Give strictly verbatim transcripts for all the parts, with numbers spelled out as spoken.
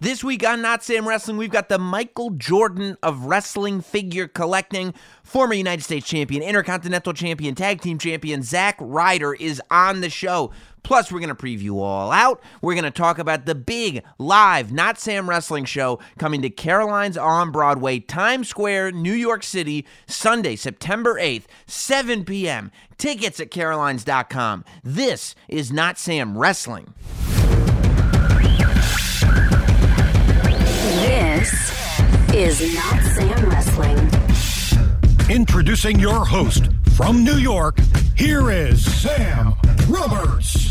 This week on Not Sam Wrestling, we've got the Michael Jordan of wrestling figure collecting. Former United States champion, Intercontinental champion, tag team champion, Zack Ryder is on the show. Plus, we're going to preview All Out. We're going to talk about the big live Not Sam Wrestling show coming to Caroline's on Broadway, Times Square, New York City, Sunday, September eighth, seven p.m. Tickets at carolines dot com. This is Not Sam Wrestling. This is Not Sam Wrestling. Introducing your host from New York, here is Sam Roberts.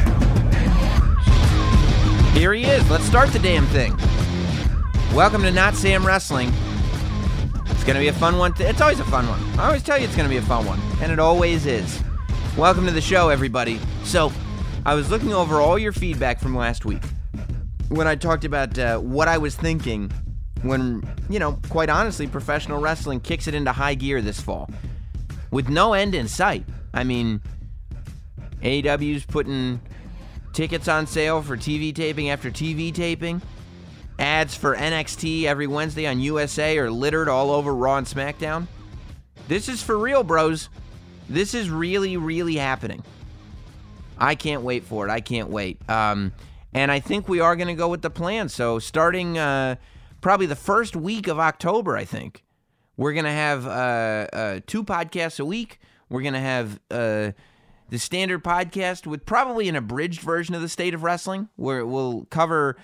Here he is. Let's start the damn thing. Welcome to Not Sam Wrestling. It's going to be a fun one. To, it's always a fun one. I always tell you it's going to be a fun one, and it always is. Welcome to the show, everybody. So, I was looking over all your feedback from last week when I talked about uh, what I was thinking when, you know, quite honestly, professional wrestling kicks it into high gear this fall with no end in sight. I mean, A E W's putting tickets on sale for T V taping after T V taping. Ads for N X T every Wednesday on U S A are littered all over Raw and SmackDown. This is for real, bros. This is really, really happening. I can't wait for it. I can't wait. Um, and I think we are going to go with the plan. So starting uh, probably the first week of October, I think, we're going to have uh, uh, two podcasts a week. We're going to have uh, the standard podcast with probably an abridged version of the State of Wrestling, where we'll cover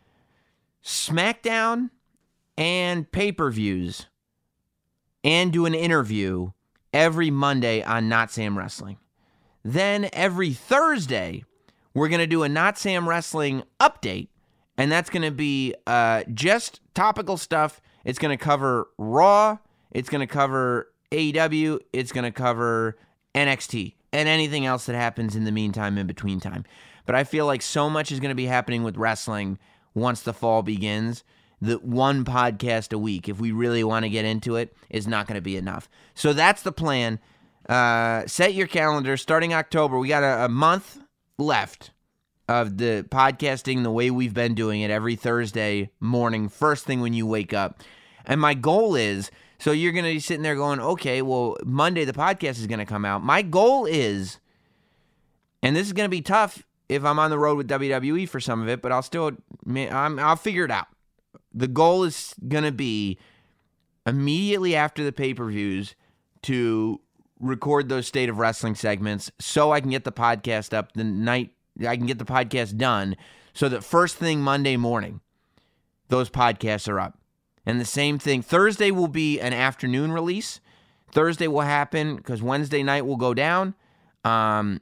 SmackDown and pay-per-views and do an interview every Monday on Not Sam Wrestling. Then every Thursday, we're going to do a Not Sam Wrestling update, and that's going to be uh, just topical stuff. It's going to cover Raw, it's going to cover A E W, it's going to cover N X T, and anything else that happens in the meantime, in between time. But I feel like so much is going to be happening with wrestling once the fall begins that one podcast a week, if we really want to get into it, is not going to be enough. So that's the plan. Uh, set your calendar. Starting October, we got a, a month left of the podcasting the way we've been doing it every Thursday morning, first thing when you wake up. And my goal is, so you're going to be sitting there going, okay, well, Monday the podcast is going to come out. My goal is, and this is going to be tough if I'm on the road with W W E for some of it, but I'll still, I'm, I'll figure it out. The goal is going to be immediately after the pay-per-views to record those State of Wrestling segments so I can get the podcast up the night, I can get the podcast done so that first thing Monday morning, those podcasts are up. And the same thing, Thursday will be an afternoon release. Thursday will happen because Wednesday night will go down. Um,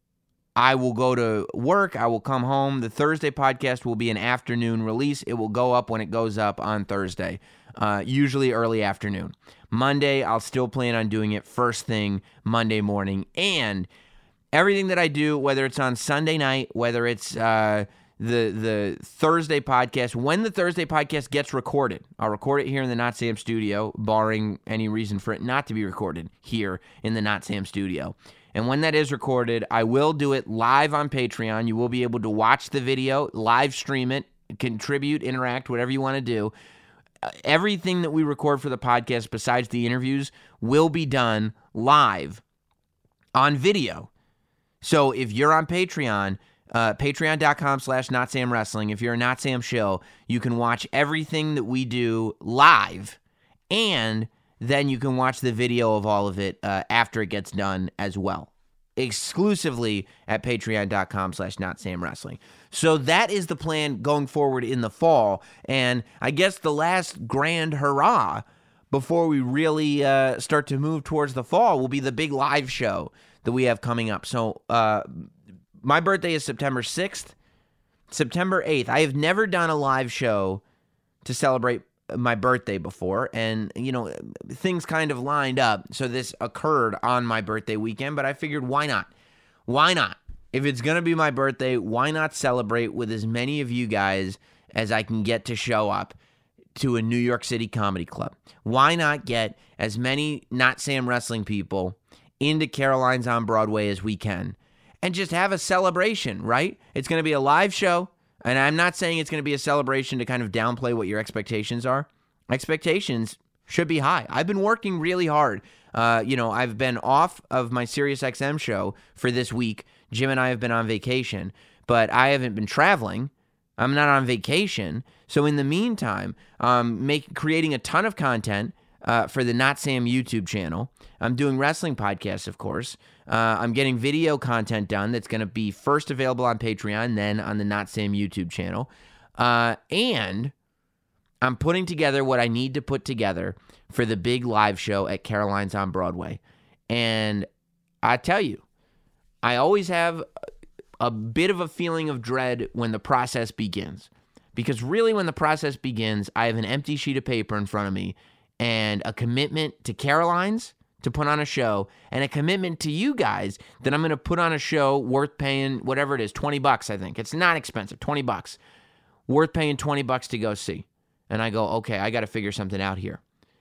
I will go to work. I will come home. The Thursday podcast will be an afternoon release. It will go up when it goes up on Thursday, uh, usually early afternoon. Monday, I'll still plan on doing it first thing Monday morning. And everything that I do, whether it's on Sunday night, whether it's uh, the the Thursday podcast, when the Thursday podcast gets recorded, I'll record it here in the Not Sam studio, barring any reason for it not to be recorded here in the Not Sam studio. And when that is recorded, I will do it live on Patreon. You will be able to watch the video, live stream it, contribute, interact, whatever you want to do. Everything that we record for the podcast besides the interviews will be done live on video. So if you're on Patreon, uh, patreon.com slash notsamwrestling, if you're a Not Sam shill, you can watch everything that we do live, and then you can watch the video of all of it uh, after it gets done as well, exclusively at patreon.com slash notsamwrestling. So that is the plan going forward in the fall, and I guess the last grand hurrah before we really uh, start to move towards the fall will be the big live show that we have coming up. So uh, my birthday is September sixth, September eighth. I have never done a live show to celebrate my birthday before, and you know, things kind of lined up, so this occurred on my birthday weekend, but I figured, why not? Why not? If it's gonna be my birthday, why not celebrate with as many of you guys as I can get to show up to a New York City comedy club? Why not get as many Not Sam Wrestling people into Caroline's on Broadway as we can, and just have a celebration, right? It's gonna be a live show. And I'm not saying it's going to be a celebration to kind of downplay what your expectations are. Expectations should be high. I've been working really hard. Uh, you know, I've been off of my SiriusXM show for this week. Jim and I have been on vacation, but I haven't been traveling. I'm not on vacation. So in the meantime, um, make, creating a ton of content uh, for the Not Sam YouTube channel. I'm doing wrestling podcasts, of course. Uh, I'm getting video content done that's going to be first available on Patreon, then on the Not Sam YouTube channel. Uh, and I'm putting together what I need to put together for the big live show at Caroline's on Broadway. And I tell you, I always have a bit of a feeling of dread when the process begins. Because really when the process begins, I have an empty sheet of paper in front of me and a commitment to Caroline's to put on a show and a commitment to you guys that I'm going to put on a show worth paying whatever it is, twenty bucks, I think. It's not expensive, twenty bucks. Worth paying twenty bucks to go see. And I go, okay, I got to figure something out here.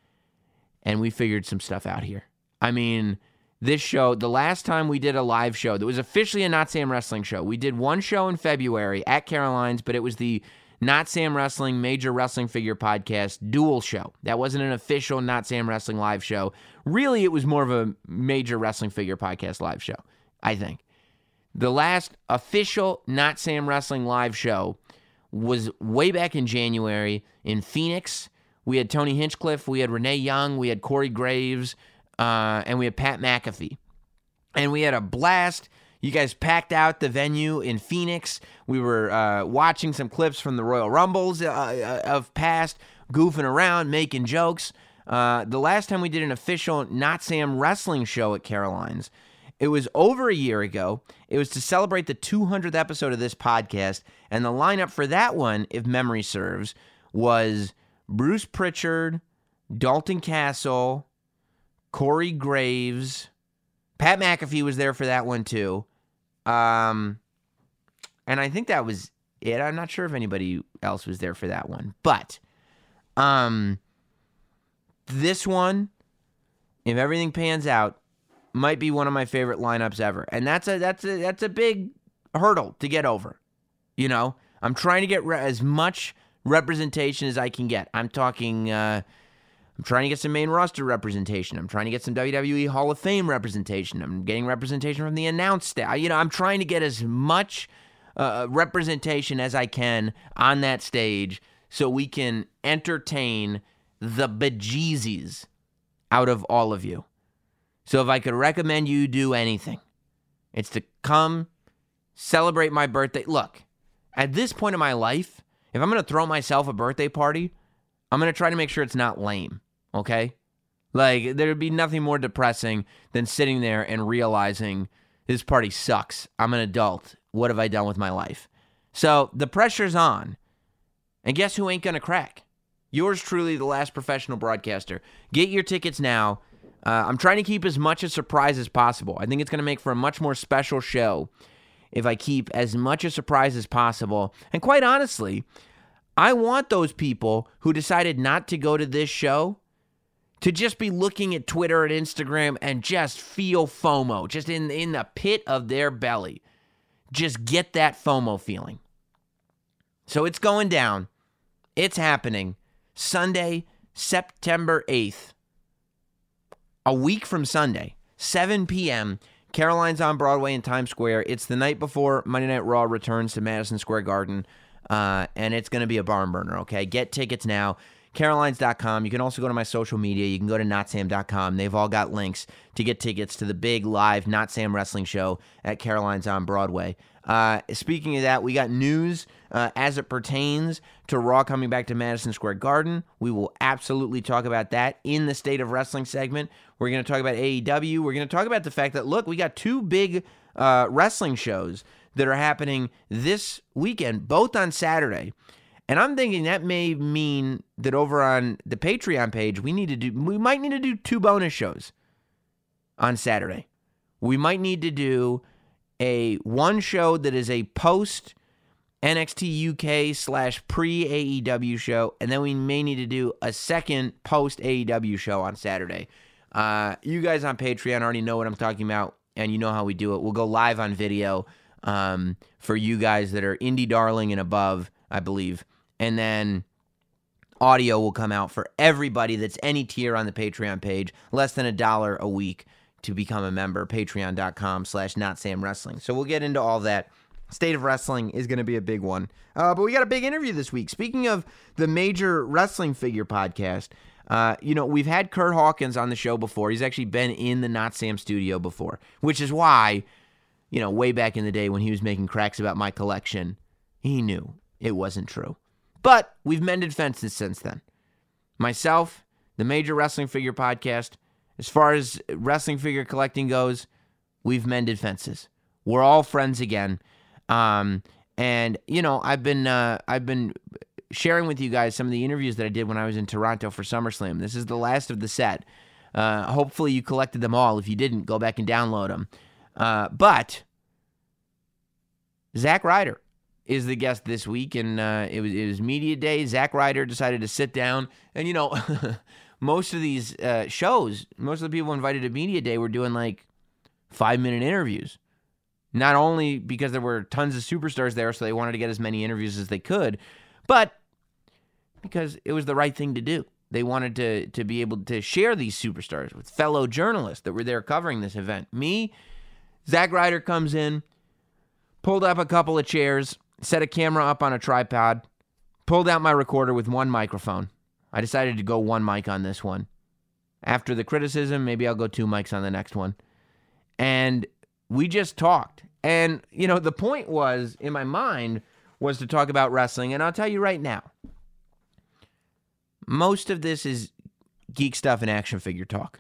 And we figured some stuff out here. I mean, this show, the last time we did a live show that was officially a Not Sam Wrestling show, we did one show in February at Caroline's, but it was the Not Sam Wrestling Major Wrestling Figure Podcast dual show. That wasn't an official Not Sam Wrestling live show. Really, it was more of a Major Wrestling Figure Podcast live show, I think. The last official Not Sam Wrestling live show was way back in January in Phoenix. We had Tony Hinchcliffe, we had Renee Young, we had Corey Graves, uh, and we had Pat McAfee. And we had a blast. You guys packed out the venue in Phoenix. We were uh, watching some clips from the Royal Rumbles uh, of past, goofing around, making jokes. Uh, the last time we did an official Not Sam Wrestling show at Caroline's, it was over a year ago. It was to celebrate the two hundredth episode of this podcast, and the lineup for that one, if memory serves, was Bruce Pritchard, Dalton Castle, Corey Graves, Pat McAfee was there for that one too. Um, and I think that was it. I'm not sure if anybody else was there for that one. But um, this one, if everything pans out, might be one of my favorite lineups ever. And that's a that's a that's a big hurdle to get over. You know, I'm trying to get re- as much representation as I can get. I'm talking uh, I'm trying to get some main roster representation. I'm trying to get some W W E Hall of Fame representation. I'm getting representation from the announce staff. You know, I'm trying to get as much uh, representation as I can on that stage so we can entertain the bejeezies out of all of you. So if I could recommend you do anything, it's to come celebrate my birthday. Look, at this point in my life, if I'm going to throw myself a birthday party, I'm going to try to make sure it's not lame, okay? Like, there would be nothing more depressing than sitting there and realizing this party sucks. I'm an adult. What have I done with my life? So the pressure's on. And guess who ain't going to crack? Yours truly, the last professional broadcaster. Get your tickets now. Uh, I'm trying to keep as much a surprise as possible. I think it's going to make for a much more special show if I keep as much a surprise as possible. And quite honestly, I want those people who decided not to go to this show to just be looking at Twitter and Instagram and just feel FOMO, just in, in the pit of their belly. Just get that FOMO feeling. So it's going down. It's happening. Sunday, September eighth. A week from Sunday, seven p.m., Caroline's on Broadway in Times Square. It's the night before Monday Night Raw returns to Madison Square Garden, uh, and it's going to be a barn burner, okay? Get tickets now, carolines dot com. You can also go to my social media. You can go to not sam dot com. They've all got links to get tickets to the big live Not Sam Wrestling show at Caroline's on Broadway. Uh, speaking of that, we got news uh, as it pertains to Raw coming back to Madison Square Garden. We will absolutely talk about that in the State of Wrestling segment. We're going to talk about A E W. We're going to talk about the fact that, look, we got two big uh, wrestling shows that are happening this weekend, both on Saturday. And I'm thinking that may mean that over on the Patreon page, we need to do, we might need to do two bonus shows on Saturday. We might need to do a one show that is a post N X T U K slash pre A E W show, and then we may need to do a second post A E W show on Saturday. Uh, you guys on Patreon already know what I'm talking about, and you know how we do it. We'll go live on video um, for you guys that are Indie Darling and above, I believe. And then audio will come out for everybody that's any tier on the Patreon page, less than a dollar a week to become a member, patreon.com slash not Sam Wrestling. So we'll get into all that. State of Wrestling is going to be a big one. Uh, but we got a big interview this week. Speaking of the Major Wrestling Figure podcast, uh, you know, we've had Kurt Hawkins on the show before. He's actually been in the Not Sam studio before, which is why, you know, way back in the day when he was making cracks about my collection, he knew it wasn't true. But we've mended fences since then. Myself, the Major Wrestling Figure podcast, as far as wrestling figure collecting goes, we've mended fences. We're all friends again. Um, and you know, I've been, uh, I've been sharing with you guys some of the interviews that I did when I was in Toronto for SummerSlam. This is the last of the set. Uh, hopefully you collected them all. If you didn't, go back and download them. Uh, but Zack Ryder is the guest this week, and uh, it was it was media day. Zack Ryder decided to sit down, and you know, most of these uh, shows, most of the people invited to media day were doing like five minute interviews. Not only because there were tons of superstars there, so they wanted to get as many interviews as they could, but because it was the right thing to do. They wanted to to be able to share these superstars with fellow journalists that were there covering this event. Me, Zack Ryder comes in, pulled up a couple of chairs, set a camera up on a tripod, pulled out my recorder with one microphone. I decided to go one mic on this one. After the criticism, maybe I'll go two mics on the next one. And we just talked. And, you know, the point was, in my mind, was to talk about wrestling. And I'll tell you right now, most of this is geek stuff and action figure talk.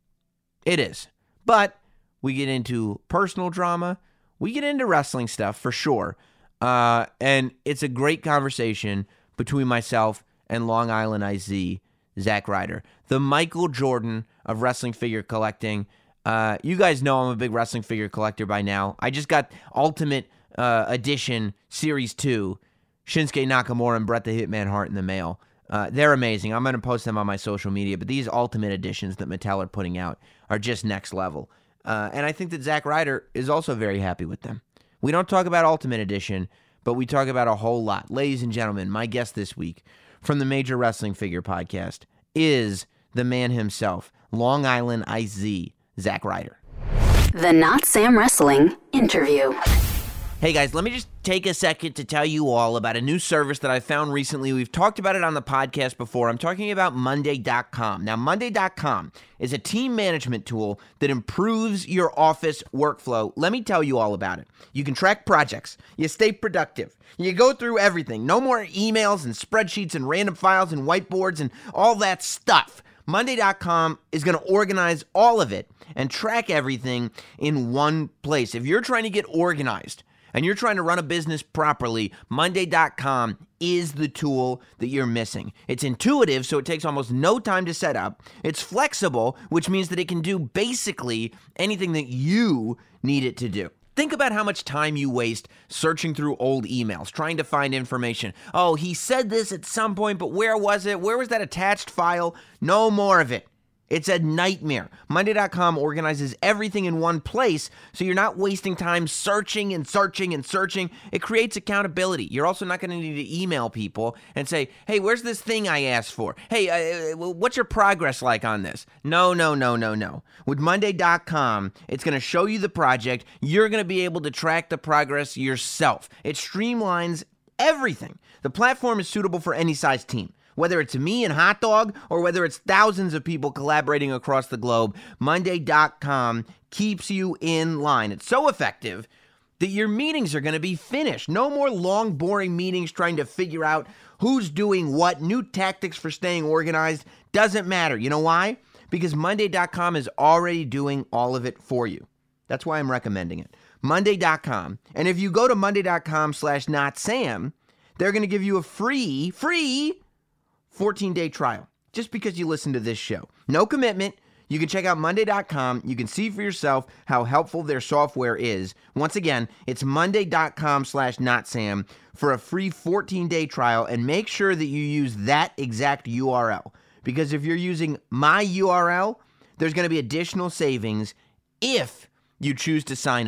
It is. But we get into personal drama. We get into wrestling stuff for sure. Uh, and it's a great conversation between myself and Long Island I Z, Zack Ryder, the Michael Jordan of wrestling figure collecting. Uh, you guys know I'm a big wrestling figure collector by now. I just got Ultimate uh, Edition Series two, Shinsuke Nakamura and Bret the Hitman Hart in the mail. Uh, they're amazing. I'm going to post them on my social media, but these Ultimate Editions that Mattel are putting out are just next level. Uh, and I think that Zack Ryder is also very happy with them. We don't talk about Ultimate Edition, but we talk about a whole lot. Ladies and gentlemen, my guest this week from the Major Wrestling Figure podcast is the man himself, Long Island I Z, Zack Ryder. The Not Sam Wrestling interview. Hey guys, let me just take a second to tell you all about a new service that I found recently. We've talked about it on the podcast before. I'm talking about Monday dot com. Now, Monday dot com is a team management tool that improves your office workflow. Let me tell you all about it. You can track projects. You stay productive. You go through everything. No more emails and spreadsheets and random files and whiteboards and all that stuff. Monday dot com is going to organize all of it and track everything in one place. If you're trying to get organized and you're trying to run a business properly, Monday dot com is the tool that you're missing. It's intuitive, so it takes almost no time to set up. It's flexible, which means that it can do basically anything that you need it to do. Think about how much time you waste searching through old emails, trying to find information. Oh, he said this at some point, but where was it? Where was that attached file? No more of it. It's a nightmare. Monday dot com organizes everything in one place, so you're not wasting time searching and searching and searching. It creates accountability. You're also not going to need to email people and say, hey, where's this thing I asked for? Hey, uh, what's your progress like on this? No, no, no, no, no. With Monday dot com, it's going to show you the project. You're going to be able to track the progress yourself. It streamlines everything. The platform is suitable for any size team. Whether it's me and Hot Dog or whether it's thousands of people collaborating across the globe, Monday dot com keeps you in line. It's so effective that your meetings are going to be finished. No more long, boring meetings trying to figure out who's doing what. New tactics for staying organized. Doesn't matter. You know why? Because Monday dot com is already doing all of it for you. That's why I'm recommending it. Monday dot com. And if you go to Monday dot com slash not Sam, they're going to give you a free, free fourteen-day trial, just because you listen to this show. No commitment. You can check out Monday dot com. You can see for yourself how helpful their software is. Once again, it's Monday dot com slash not Sam for a free fourteen-day trial, and make sure that you use that exact U R L, because if you're using my U R L, there's going to be additional savings if you choose to sign up.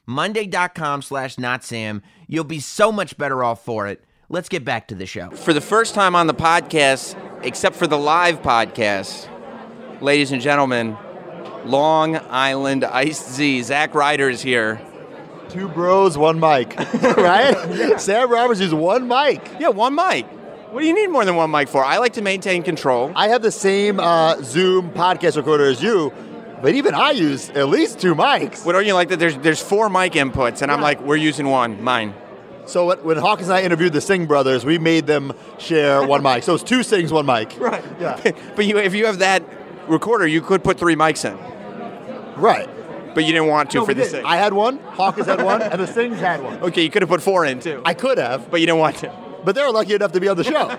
Monday.com slash not Sam. You'll be so much better off for it. Let's get back to the show. For the first time on the podcast, except for the live podcast, ladies and gentlemen, Long Island Iced Z. Zach Ryder is here. Two bros, one mic, right? Yeah. Sam Roberts uses one mic. Yeah, one mic. What do you need more than one mic for? I like to maintain control. I have the same uh, Zoom podcast recorder as you, but even I use at least two mics. What don't you like that there's there's four mic inputs, and yeah. I'm like, we're using one, mine. So what, when Hawkins and I interviewed the Singh brothers, we made them share one mic. So it's two Singhs, one mic. Right. Yeah. But you, if you have that recorder, you could put three mics in. Right. But you didn't want to no, for the did. Singh. I had one, Hawkins had one, and the Singhs had one. Okay, you could have put four in, too. I could have. But you didn't want to. But they were lucky enough to be on the show.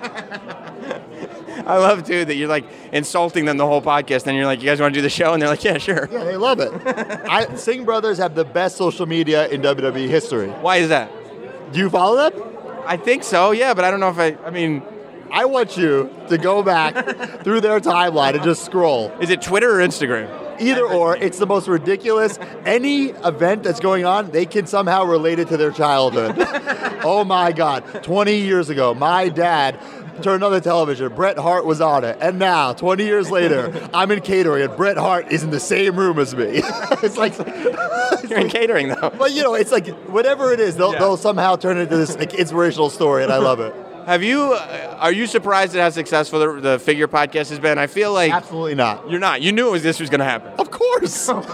I love, too, that you're, like, insulting them the whole podcast, and you're like, you guys want to do the show? And they're like, yeah, sure. Yeah, they love it. I, Singh brothers have the best social media in W W E history. Why is that? Do you follow them? I think so, yeah, but I don't know if I, I mean... I want you to go back through their timeline and just scroll. Is it Twitter or Instagram? Either or, it's the most ridiculous. Any event that's going on, they can somehow relate it to their childhood. Oh my God, twenty years ago, my dad turned on the television, Bret Hart was on it, and now, twenty years later, I'm in catering and Bret Hart is in the same room as me. It's like... It's You're in like, catering, though. But you know, it's like, whatever it is, they'll, Yeah. they'll somehow turn it into this like, inspirational story, and I love it. Have you, uh, are you surprised at how successful the, the Figure podcast has been? I feel like... Absolutely not. You're not. You knew it was, this was going to happen. Of course. Of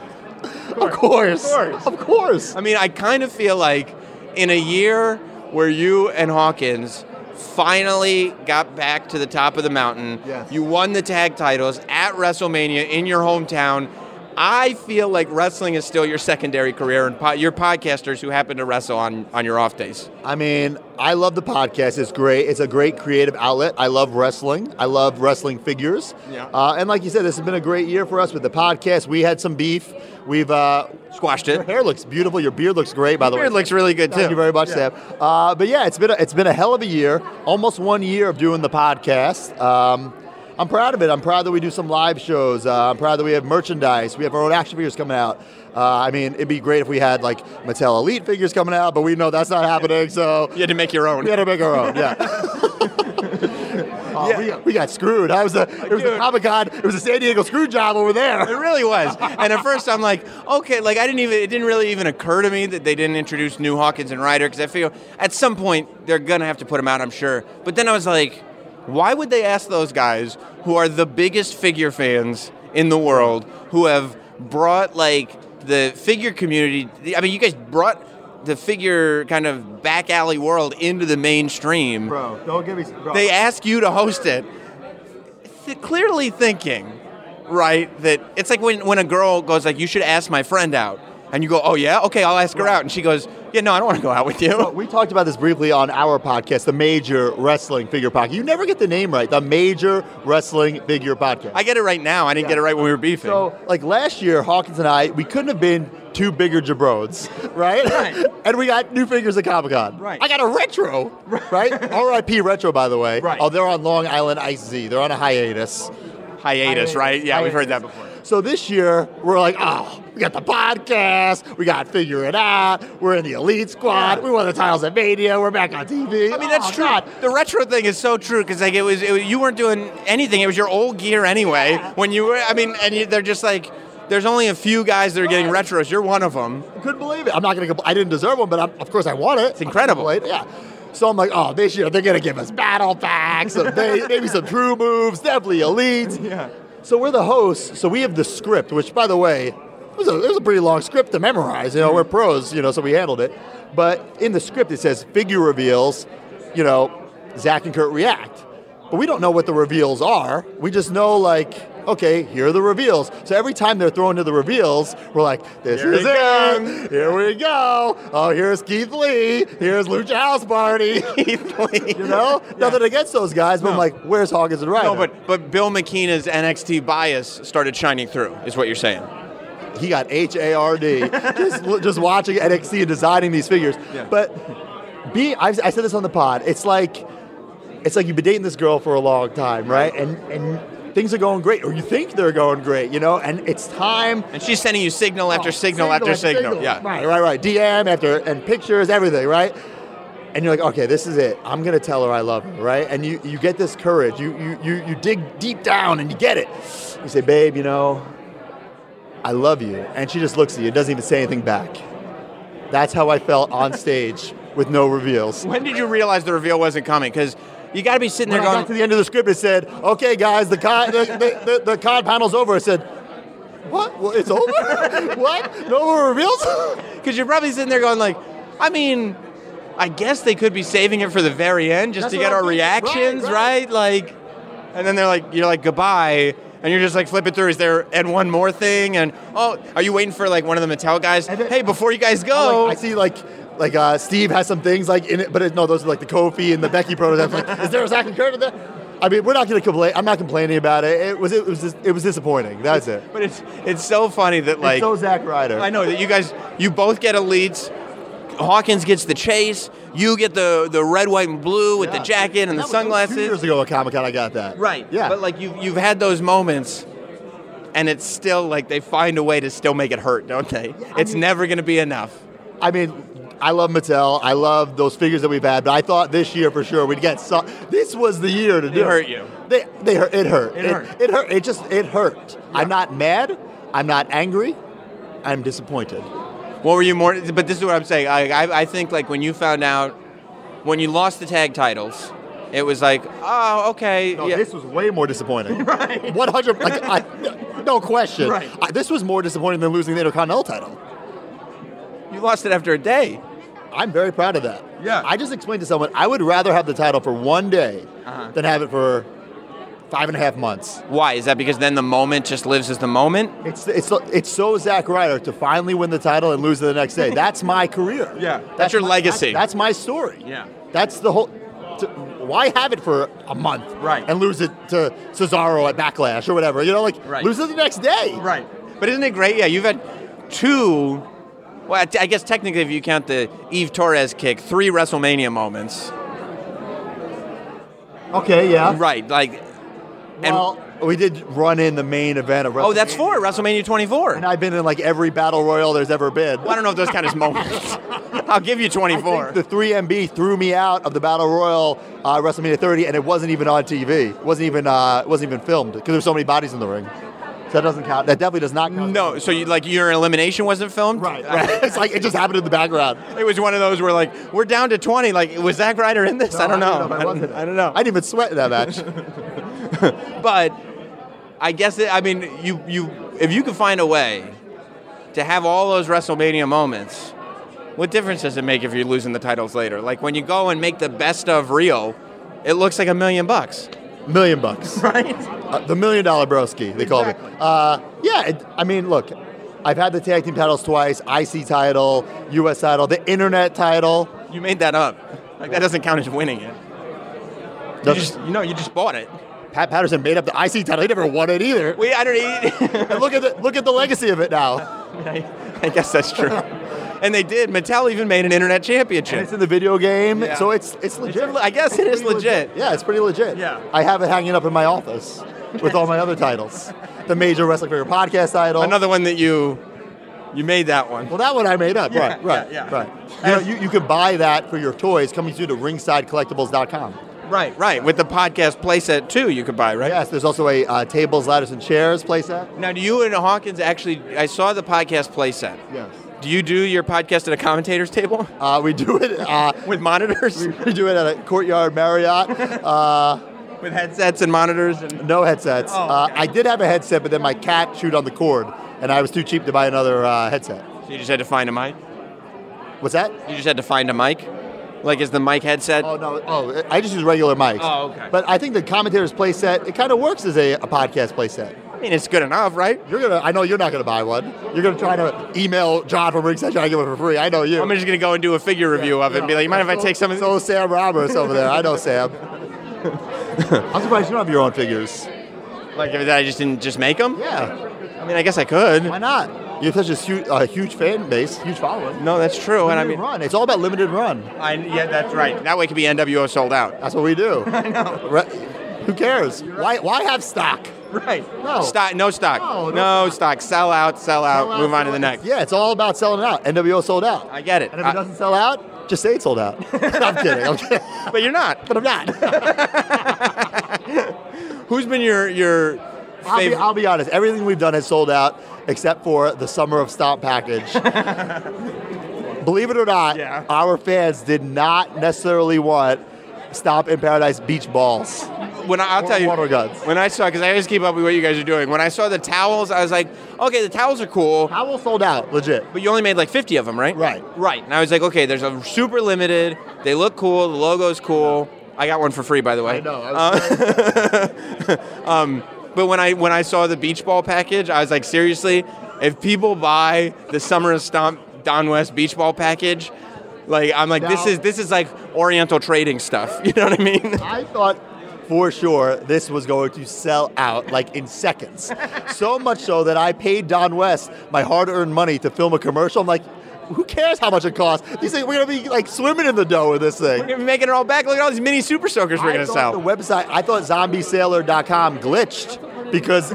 course. Of course. Of course. I mean, I kind of feel like in a year where you and Hawkins finally got back to the top of the mountain, Yes. you won the tag titles at WrestleMania in your hometown, I feel like wrestling is still your secondary career, and po- you're podcasters who happen to wrestle on, on your off days. I mean, I love the podcast. It's great. It's a great creative outlet. I love wrestling. I love wrestling figures. Yeah. Uh, and like you said, this has been a great year for us with the podcast. We had some beef. We've uh, Squashed your it. hair looks beautiful. Your beard looks great, by the way. Beard looks really good, too. Thank you very much, Yeah. Sam. Uh, but yeah, it's been a, it's been a hell of a year. Almost one year of doing the podcast. Um, I'm proud of it. I'm proud that we do some live shows. Uh, I'm proud that we have merchandise. We have our own action figures coming out. Uh, I mean, it'd be great if we had like Mattel Elite figures coming out, but we know that's not happening. So You had to make your own. we had to make our own. Yeah. Oh, Yeah. we, got, we got screwed. I was a, it was a Dude. Comic Con. It was a San Diego screw job over there. It really was. And at first I'm like, okay, like I didn't even, it didn't really even occur to me that they didn't introduce new Hawkins and Ryder, because I feel at some point they're going to have to put them out, I'm sure. But then I was like, why would they ask those guys who are the biggest figure fans in the world, who have brought like the figure community, I mean, you guys brought the figure kind of back alley world into the mainstream. Bro, don't give me. Bro. They ask you to host it, th- clearly thinking, right, that it's like when, when a girl goes like, you should ask my friend out. And you go, oh, yeah? Okay, I'll ask her out. And she goes, yeah, no, I don't want to go out with you. So we talked about this briefly on our podcast, the Major Wrestling Figure Podcast. You never get the name right, the Major Wrestling Figure Podcast. I get it right now. I didn't Yeah. get it right when we were beefing. So, like last year, Hawkins and I, we couldn't have been two bigger jabrodes, right? Right. And we got new figures at Comic Con. Right. I got a retro, right? R I P Retro, by the way. Right. Oh, they're on Long Island Ice Z. They're on a hiatus. hiatus, right? Yeah, we've heard that Hiatus. before. So this year, we're like, oh, we got the podcast, we got Figure It Out, we're in the Elite Squad, Yeah. we won the titles at Mania, we're back on T V. I mean, that's Oh, true. God. The retro thing is so true, because like it was, it was, you weren't doing anything. It was your old gear anyway. When you were, I mean, and you, they're just like, there's only a few guys that are getting retros. You're one of them. I couldn't believe it. I'm not going to compl- I didn't deserve one, but I'm, of course I won it. It's incredible. Yeah. So I'm like, oh, this year they're going to give us battle packs, some, may- maybe some true moves, definitely elites. Yeah. So we're the hosts, so we have the script, which, by the way, it was, a, it was a pretty long script to memorize. You know, we're pros, you know, so we handled it. But in the script, it says figure reveals, you know, Zach and Kurt react. But we don't know what the reveals are. We just know, like, okay, here are the reveals. So every time they're thrown to the reveals, we're like, this Here is it it. Here we go. Oh, here's Keith Lee. Here's Lucha House Party. Keith Lee. You know? Nothing against those guys, but I'm No. like, where's Hawkins and Ryder? No, but but Bill McKenna's N X T bias started shining through, is what you're saying. He got H A R D just, just watching N X T and designing these figures. Yeah. But be I've, I said this on the pod. It's like it's like you've been dating this girl for a long time, right? And and things are going great, or you think they're going great, you know, and it's time. And she's sending you signal after Oh, signal, after signal. Yeah. Right, right, right. D M after, and pictures, everything, right? And you're like, okay, this is it. I'm gonna tell her I love her, right? And you, you get this courage. You, you you you dig deep down and you get it. You say, babe, you know, I love you. And she just looks at you, doesn't even say anything back. That's how I felt on stage with no reveals. When did you realize the reveal wasn't coming? Because you got to be sitting When there I going. got to the end of the script, it said, okay, guys, the con, the, the, the, the con panel's over. I said, what? Well, it's over? What? No more reveals? Because you're probably sitting there going like, I mean, I guess they could be saving it for the very end just That's to what get I'm our thinking. reactions, Right, right, right. Like, and then they're like, you're like, goodbye. And you're just like flipping through. Is there and one more thing? And oh, are you waiting for like one of the Mattel guys? And then- Hey, before you guys I'm go, like, I see like like uh, Steve has some things like in it, but it, no, those are like the Kofi and the Becky prototypes. Like, is there a Zack and Kurt in there? I mean, we're not going to complain. I'm not complaining about it. It was it was just, it was disappointing. That's it. but it's it's so funny that like It's so Zack Ryder. I know that you guys you both get elites. Hawkins gets the chase. You get the the red, white, and blue with Yeah. the jacket and, that the was- that was sunglasses. Two years ago at Comic Con, I got that. Right. Yeah. But like you you've had those moments, and it's still like they find a way to still make it hurt, don't they? I It's mean- never going to be enough. I mean, I love Mattel. I love those figures that we've had, but I thought this year for sure we'd get some. This was the year to do. hurt you. They, they hurt. It hurt. It hurt. It, hurt. It just it hurt. I'm not mad. I'm not angry. I'm disappointed. What were you more? But this is what I'm saying. I, I I think like when you found out when you lost the tag titles, it was like, oh, okay, No, yeah. this was way more disappointing. Right. one hundred. Like, I, no question. Right. I, this was more disappointing than losing the Intercontinental title. You lost it after a day. I'm very proud of that. Yeah. I just explained to someone I would rather have the title for one day Uh-huh. than have it for five and a half months. Why? Is that because then the moment just lives as the moment? It's it's it's so Zack Ryder to finally win the title and lose it the next day. That's my career. Yeah. That's your my- legacy. That's, that's my story. Yeah. That's the whole. To, why have it for a month? Right. And lose it to Cesaro at Backlash or whatever? You know, like Right. lose it the next day. Right. But isn't it great? Yeah, you've had two. Well, I guess technically, if you count the Eve Torres kick, three WrestleMania moments. Okay. Yeah. Right. Like. And Well, we did run in the main event of WrestleMania. oh, that's four. WrestleMania twenty-four. And I've been in like every battle royal there's ever been. Well, I don't know if those count as moments. I'll give you I twenty-four. think the three M B threw me out of the Battle Royal uh, WrestleMania thirty, and it wasn't even on T V. It wasn't even uh, it wasn't even filmed because there were so many bodies in the ring. So that doesn't count. That definitely does not count. No, so you like your elimination wasn't filmed? Right, right. It's like it just happened in the background. It was one of those where like we're down to twenty. Like was Zack Ryder in this? I don't know. if I, I, wasn't. I don't know. I didn't even sweat in that match. But I guess it, I mean you you if you could find a way to have all those WrestleMania moments, what difference does it make if you're losing the titles later? Like when you go and make the best of Rio, it looks like a million bucks. Million bucks. Right? Uh, the million dollar broski, they call Exactly. it. Uh, yeah, it, I mean, look, I've had the tag team titles twice, I C title, U S title, the internet title. You made that up. Like that doesn't count as winning it. You The- just you know you just bought it. Pat Patterson made up the I C title. He never won it either. We I don't eat. And look at the look at the legacy of it now. I, I guess that's true. And they did. Mattel even made an internet And championship. it's in the video game, Yeah. so it's it's legit. I guess it is Pretty legit. Yeah, it's pretty legit. Yeah. I have it hanging up in my office with all my other titles. The Major Wrestling Figure Podcast title. Another one that you you made that one. Well, that one I made up. Yeah, right, right, yeah, yeah. right. You, know, you, you can buy that for your toys coming through to ringside collectibles dot com. Right, right. With the podcast playset too, you could buy, right? Yes, there's also a uh, tables, ladders, and chairs playset. Now, do you and Hawkins actually? I saw the podcast playset. Yes. Do you do your podcast at a commentator's table Uh, we do it. Uh, with monitors, we do it at a Courtyard Marriott. Uh, with headsets and monitors? And no headsets. Oh, uh, okay. I did have a headset, but then my cat chewed on the cord, and I was too cheap to buy another uh, headset. so you just had to find a mic. What's that? You just had to find a mic. Like, is the mic headset? Oh no! Oh, I just use regular mics. Oh, okay. But I think the commentator's playset it kind of works as a, a podcast playset. I mean, it's good enough, right? You're gonna. I know you're not gonna buy one. You're gonna try to email John from Ringside trying to get one for free. I know you. I'm just gonna go and do a figure review of it and be like, you mind if I take some of So Sam Roberts over there. I know Sam. I'm surprised you don't have your own figures. Like, if I just didn't just make them? Yeah. I mean, I guess I could. Why not? You have such a huge, uh, huge fan base, huge following. No, that's true. And I Limited mean, run. It's all about limited run. I, yeah, that's right. That way it could be N W O sold out. That's what we do. I know. Who cares? Why? Why have stock? Right. No. Stock, no stock. No, No, no stock. Sell out, sell out, Sell out, move on to sell the out. next. Yeah, it's all about selling out. N W O sold out. I get it. And if it I- doesn't sell out, just say it sold out. I'm kidding. I'm kidding. but you're not. But I'm not. Who's been your your I'll be, favorite? I'll be honest. Everything we've done has sold out except for the Summer of Stomp package. Believe it or not, Yeah. our fans did not necessarily want Stomp in Paradise beach balls. when I, I'll Or tell you, water guns. when I saw, because I always keep up with what you guys are doing. When I saw the towels, I was like, okay, the towels are cool, Towel sold out, legit. but you only made like fifty of them, right? Right. Right. And I was like, okay, there's a super limited. They look cool. The logo's cool. I got one for free, by the way. I know. I was Uh, um, but when I when I saw the beach ball package, I was like, seriously, if people buy the Summer of Stomp Don West beach ball package, like I'm like, this Now- is this is like Oriental trading stuff. You know what I mean? I thought for sure this was going to sell out like in seconds. So much so that I paid Don West my hard-earned money to film a commercial. I'm like, who cares how much it costs? These things, we're gonna be like swimming in the dough with this thing. We're gonna be making it all back. Look at all these mini super soakers we're I gonna thought sell. the website, I thought zombie sailor dot com glitched because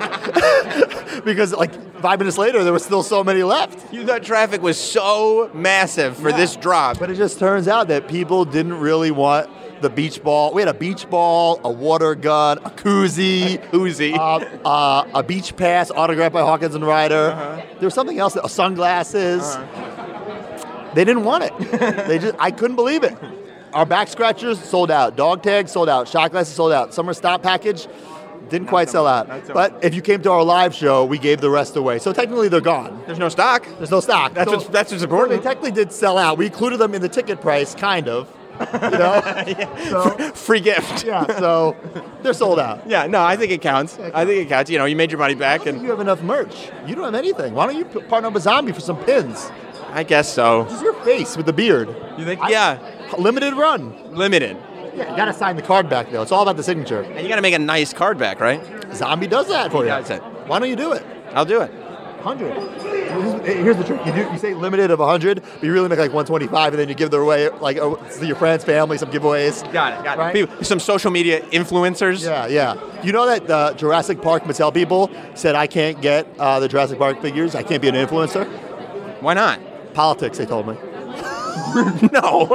because like five minutes later there were still so many left. You thought traffic was so massive for Yeah. this drop. But it just turns out that people didn't really want the beach ball. We had a beach ball, a water gun, a koozie, Uzi. uh, uh, a beach pass autographed by Hawkins and Ryder. Uh-huh. There was something else, uh, sunglasses. They didn't want it. They just, I couldn't believe it. Our back scratchers sold out. Dog tags sold out. Shot glasses sold out. Summer Stomp package didn't quite so sell much. out. Not so But if you came to our live show, we gave the rest away. So technically they're gone. There's no stock. There's no stock. That's So- what's that's what's so they important. technically did sell out. We included them in the ticket price, kind of. You know? So, Free gift. yeah, so they're sold out. Yeah, no, I think it counts. I think it counts. You know, you made your money back, I think and you have enough merch. You don't have anything. Why don't you p- partner up with Zombie for some pins? I guess so. Just your face with the beard. You think? I- Yeah, Limited run. limited. Yeah, you got to sign the card back, though. It's all about the signature. And you got to make a nice card back, right? Zombie does that for He you. does it. Why don't you do it? I'll do it. one hundred. Here's- Here's the trick. You, do, you say limited of one hundred, but you really make like one twenty-five, and then you give them away like oh, to your friends, family, some giveaways. Got it. Got Right? it. People, some social media influencers. Yeah, yeah. You know that uh, Jurassic Park Mattel people said I can't get uh, the Jurassic Park figures. I can't be an influencer. Why not? Politics, they told me. No.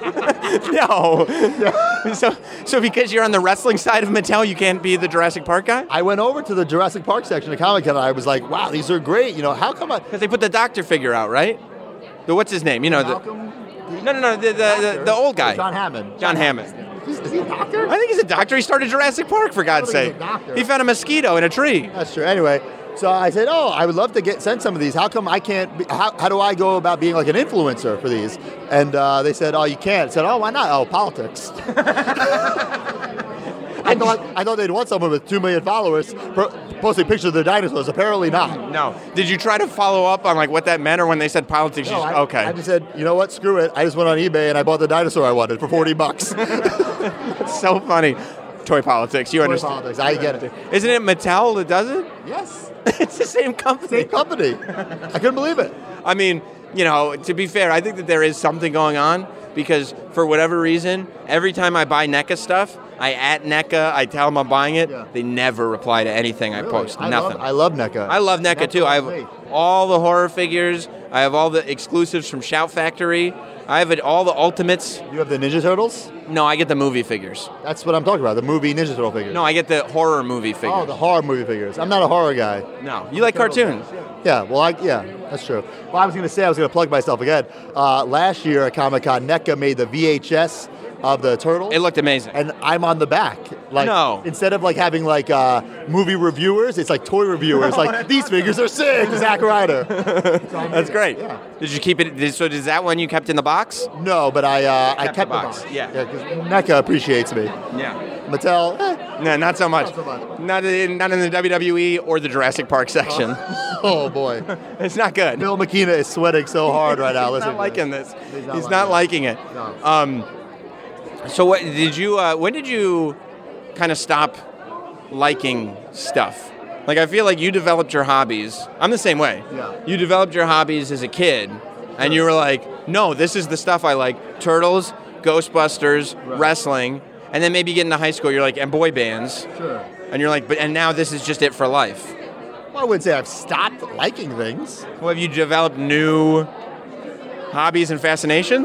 No. So, so because you're on the wrestling side of Mattel, you can't be the Jurassic Park guy? I went over to the Jurassic Park section of Comic Con and I was like, wow, these are great. You know, how come I... Because they put the doctor figure out, right? The what's his name? You know, the Malcolm? no, no, no, the the, the, the old guy. John Hammond. John Hammond. Is, is he a doctor? I think he's a doctor. He started Jurassic Park, for God's I don't sake. think he's a doctor. He found a mosquito in a tree. That's true. Anyway, so I said, oh, I would love to get send some of these. How come I can't? Be, how, how do I go about being like an influencer for these? And uh, they said, oh, you can't. I said, oh, why not? Oh, politics. I thought I thought they'd want someone with two million followers pro- posting pictures of their dinosaurs. Apparently not. No. Did you try to follow up on like what that meant, or when they said politics? You No, just, I, okay. I just said, you know what? Screw it. I just went on eBay and I bought the dinosaur I wanted for forty bucks. So funny. Toy politics. You Toy understand? politics. I get it. Isn't it Mattel that does it? Yes. It's the same company. Same company. I couldn't believe it. I mean, you know, to be fair, I think that there is something going on because for whatever reason, every time I buy NECA stuff, I at NECA, I tell them I'm buying it. Yeah. They never reply to anything I Really? post. I Nothing. Love, I love NECA. I love NECA too. I have me. all the horror figures. I have all the exclusives from Shout Factory. I have it, all the Ultimates. You have the Ninja Turtles? No, I get the movie figures. That's what I'm talking about. The movie Ninja Turtle figures. No, I get the horror movie figures. Oh, the horror movie figures. I'm not a horror guy. No, you like cartoons. Yeah, well, I, yeah, that's true. Well, I was going to say, I was going to plug myself again. Uh, last year at Comic-Con, NECA made the V H S of the Turtles. It looked amazing. And I'm on the back. Like, No. Instead of like having like uh, movie reviewers, it's like toy reviewers. Like, these figures are sick, Zack Ryder. That's great. Yeah. Did you keep it? Did, so is that one you kept in the box? No, but I uh, I Kept kept the the box, box. yeah. Yeah, because NECA appreciates me. Yeah. Mattel, eh. No, not so much. Not so much. Not in, not in the W W E or the Jurassic Park section. Oh boy. It's not good. Bill McKenna is sweating so hard right now. He's Listen, not liking this. He's He's not not, liking liking it. No. Um, so what did you? Uh, when did you kind of stop liking stuff? Like I feel like you developed your hobbies. I'm the same way. Yeah. You developed your hobbies as a kid, and you were like, "No, this is the stuff I like: Turtles, Ghostbusters, Right. wrestling." and then maybe you get into high school, you're like, and boy bands, Sure. and you're like, but and now this is just it for life. Well, I wouldn't say I've stopped liking things. Well, have you developed new hobbies and fascinations?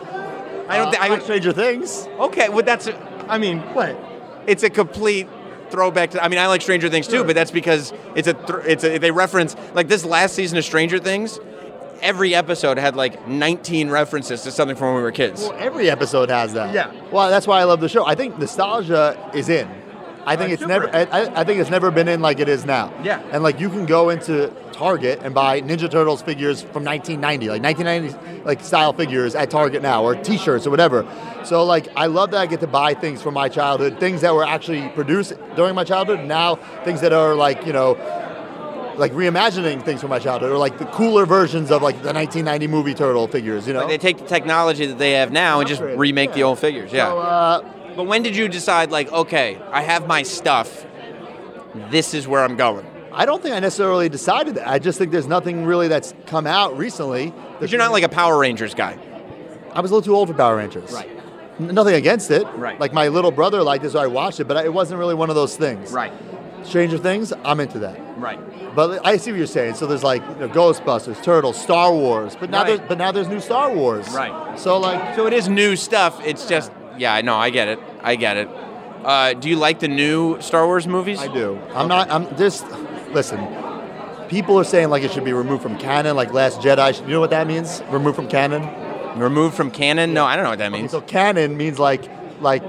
I don't. Uh, think I I like Stranger Things. Okay, well that's. I mean, What? it's a complete throwback to. I mean, I like Stranger Things too, Sure. but that's because it's a. Th- it's a. They reference like this last season of Stranger Things. Every episode had like nineteen references to something from when we were kids. Well, every episode has that. Yeah. Well, that's why I love the show. I think nostalgia is in. I think Uh, it's super never. I, I think it's never been in like it is now. Yeah. And like you can go into Target and buy Ninja Turtles figures from nineteen ninety, like nineteen ninety like style figures at Target now, or T-shirts or whatever. So like I love that I get to buy things from my childhood, things that were actually produced during my childhood. Now things that are like you know. Like reimagining things from my childhood, or like the cooler versions of like the nineteen ninety movie Turtle figures, you know. Like they take the technology that they have now and just Upgrade it, remake yeah. the old figures. Yeah. So, uh, But when did you decide, like, okay, I have my stuff. This is where I'm going. I don't think I necessarily decided that. I just think there's nothing really that's come out recently. But you're not like a Power Rangers guy. I was a little too old for Power Rangers. Right. N- nothing against it. Right. Like my little brother liked it, so I watched it, but I, it wasn't really one of those things. Right. Stranger Things, I'm into that. Right. But I see what you're saying. So there's like you know, Ghostbusters, Turtles, Star Wars, but now Right. there's but now there's new Star Wars. Right. So like So it is new stuff. It's just, yeah, I know, I get it. I get it. Uh, do you like the new Star Wars movies? I do. I'm not. I'm just. Listen. People are saying like it should be removed from canon, like Last Jedi. You know what that means? Removed from canon. Removed from canon? No, I don't know what that means. So canon means like like.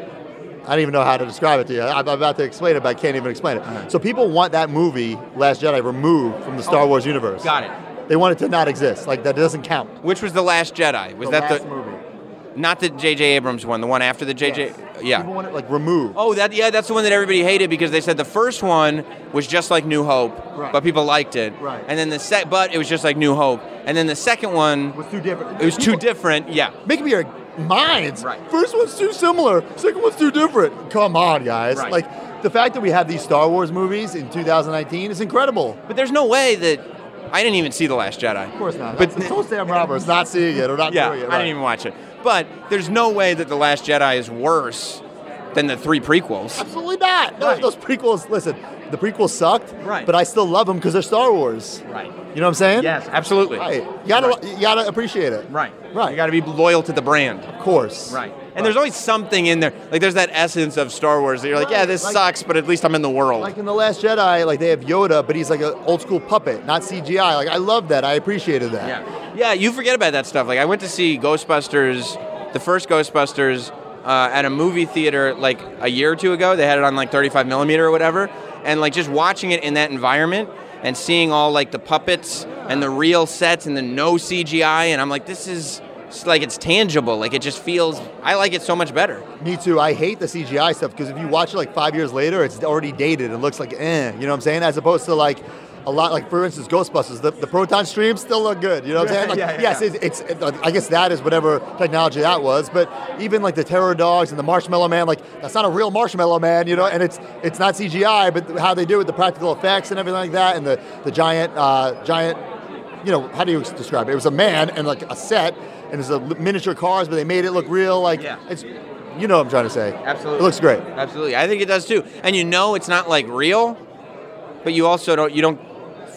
I don't even know how to describe it to you. I'm about to explain it, but I can't even explain it. Uh-huh. So people want that movie, Last Jedi, removed from the Star Wars universe. Got it. They want it to not exist. Like that doesn't count. Which was The Last Jedi? Was the that last the movie? not the J J Abrams one, the one after the J J? Yes. Yeah. People want it like removed. Oh, that yeah, that's the one that everybody hated because they said the first one was just like New Hope, Right. but people liked it. Right. And then the sec, but it was just like New Hope. And then the second one, It was too different. it was too People- different. Yeah. Make up your minds. Right. First one's too similar. Second one's too different. Come on, guys. Right. Like the fact that we have these Star Wars movies in two thousand nineteen is incredible. But there's no way that I didn't even see the Last Jedi. Of course not. But But so Sam Roberts not seeing it or not yeah, doing it. I didn't even watch it. But there's no way that the Last Jedi is worse than the three prequels. Absolutely not. No, Right. those prequels. Listen, the prequels sucked. Right. But I still love them because they're Star Wars. Right. You know what I'm saying? Yes, absolutely. Right. You gotta, Right. you gotta appreciate it. Right. Right. You got to be loyal to the brand. Of course. Right. And there's always something in there. Like there's that essence of Star Wars that you're like, Right, yeah, this like- sucks, but at least I'm in the world. Like in The Last Jedi, like they have Yoda, but he's like an old school puppet, not C G I. Like I love that. I appreciated that. yeah. Yeah, you forget about that stuff. Like I went to see Ghostbusters, the first Ghostbusters, uh, at a movie theater like a year or two ago. They had it on like thirty-five millimeter or whatever. And like just watching it in that environment and seeing all like the puppets and the real sets and the no C G I, and I'm like, this is it's like it's tangible. Like it just feels. I like it so much better. Me too. I hate the C G I stuff because if you watch it like five years later, it's already dated and looks like eh. You know what I'm saying? As opposed to like a lot, like for instance, Ghostbusters, the, the proton streams still look good. You know what I'm saying? Like, Yeah, yeah, yes, yeah. It's, it's. It, I guess that is whatever technology that was. But even like the Terror Dogs and the Marshmallow Man, like that's not a real Marshmallow Man, you know. And it's it's not C G I, but how they do it, the practical effects and everything like that, and the the giant uh, giant. You know, how do you describe it? It was a man and like a set, and it was a miniature cars, but they made it look real. Like Yeah. it's. You know what I'm trying to say. Absolutely. It looks great. Absolutely. I think it does too. And you know it's not like real, but you also don't you don't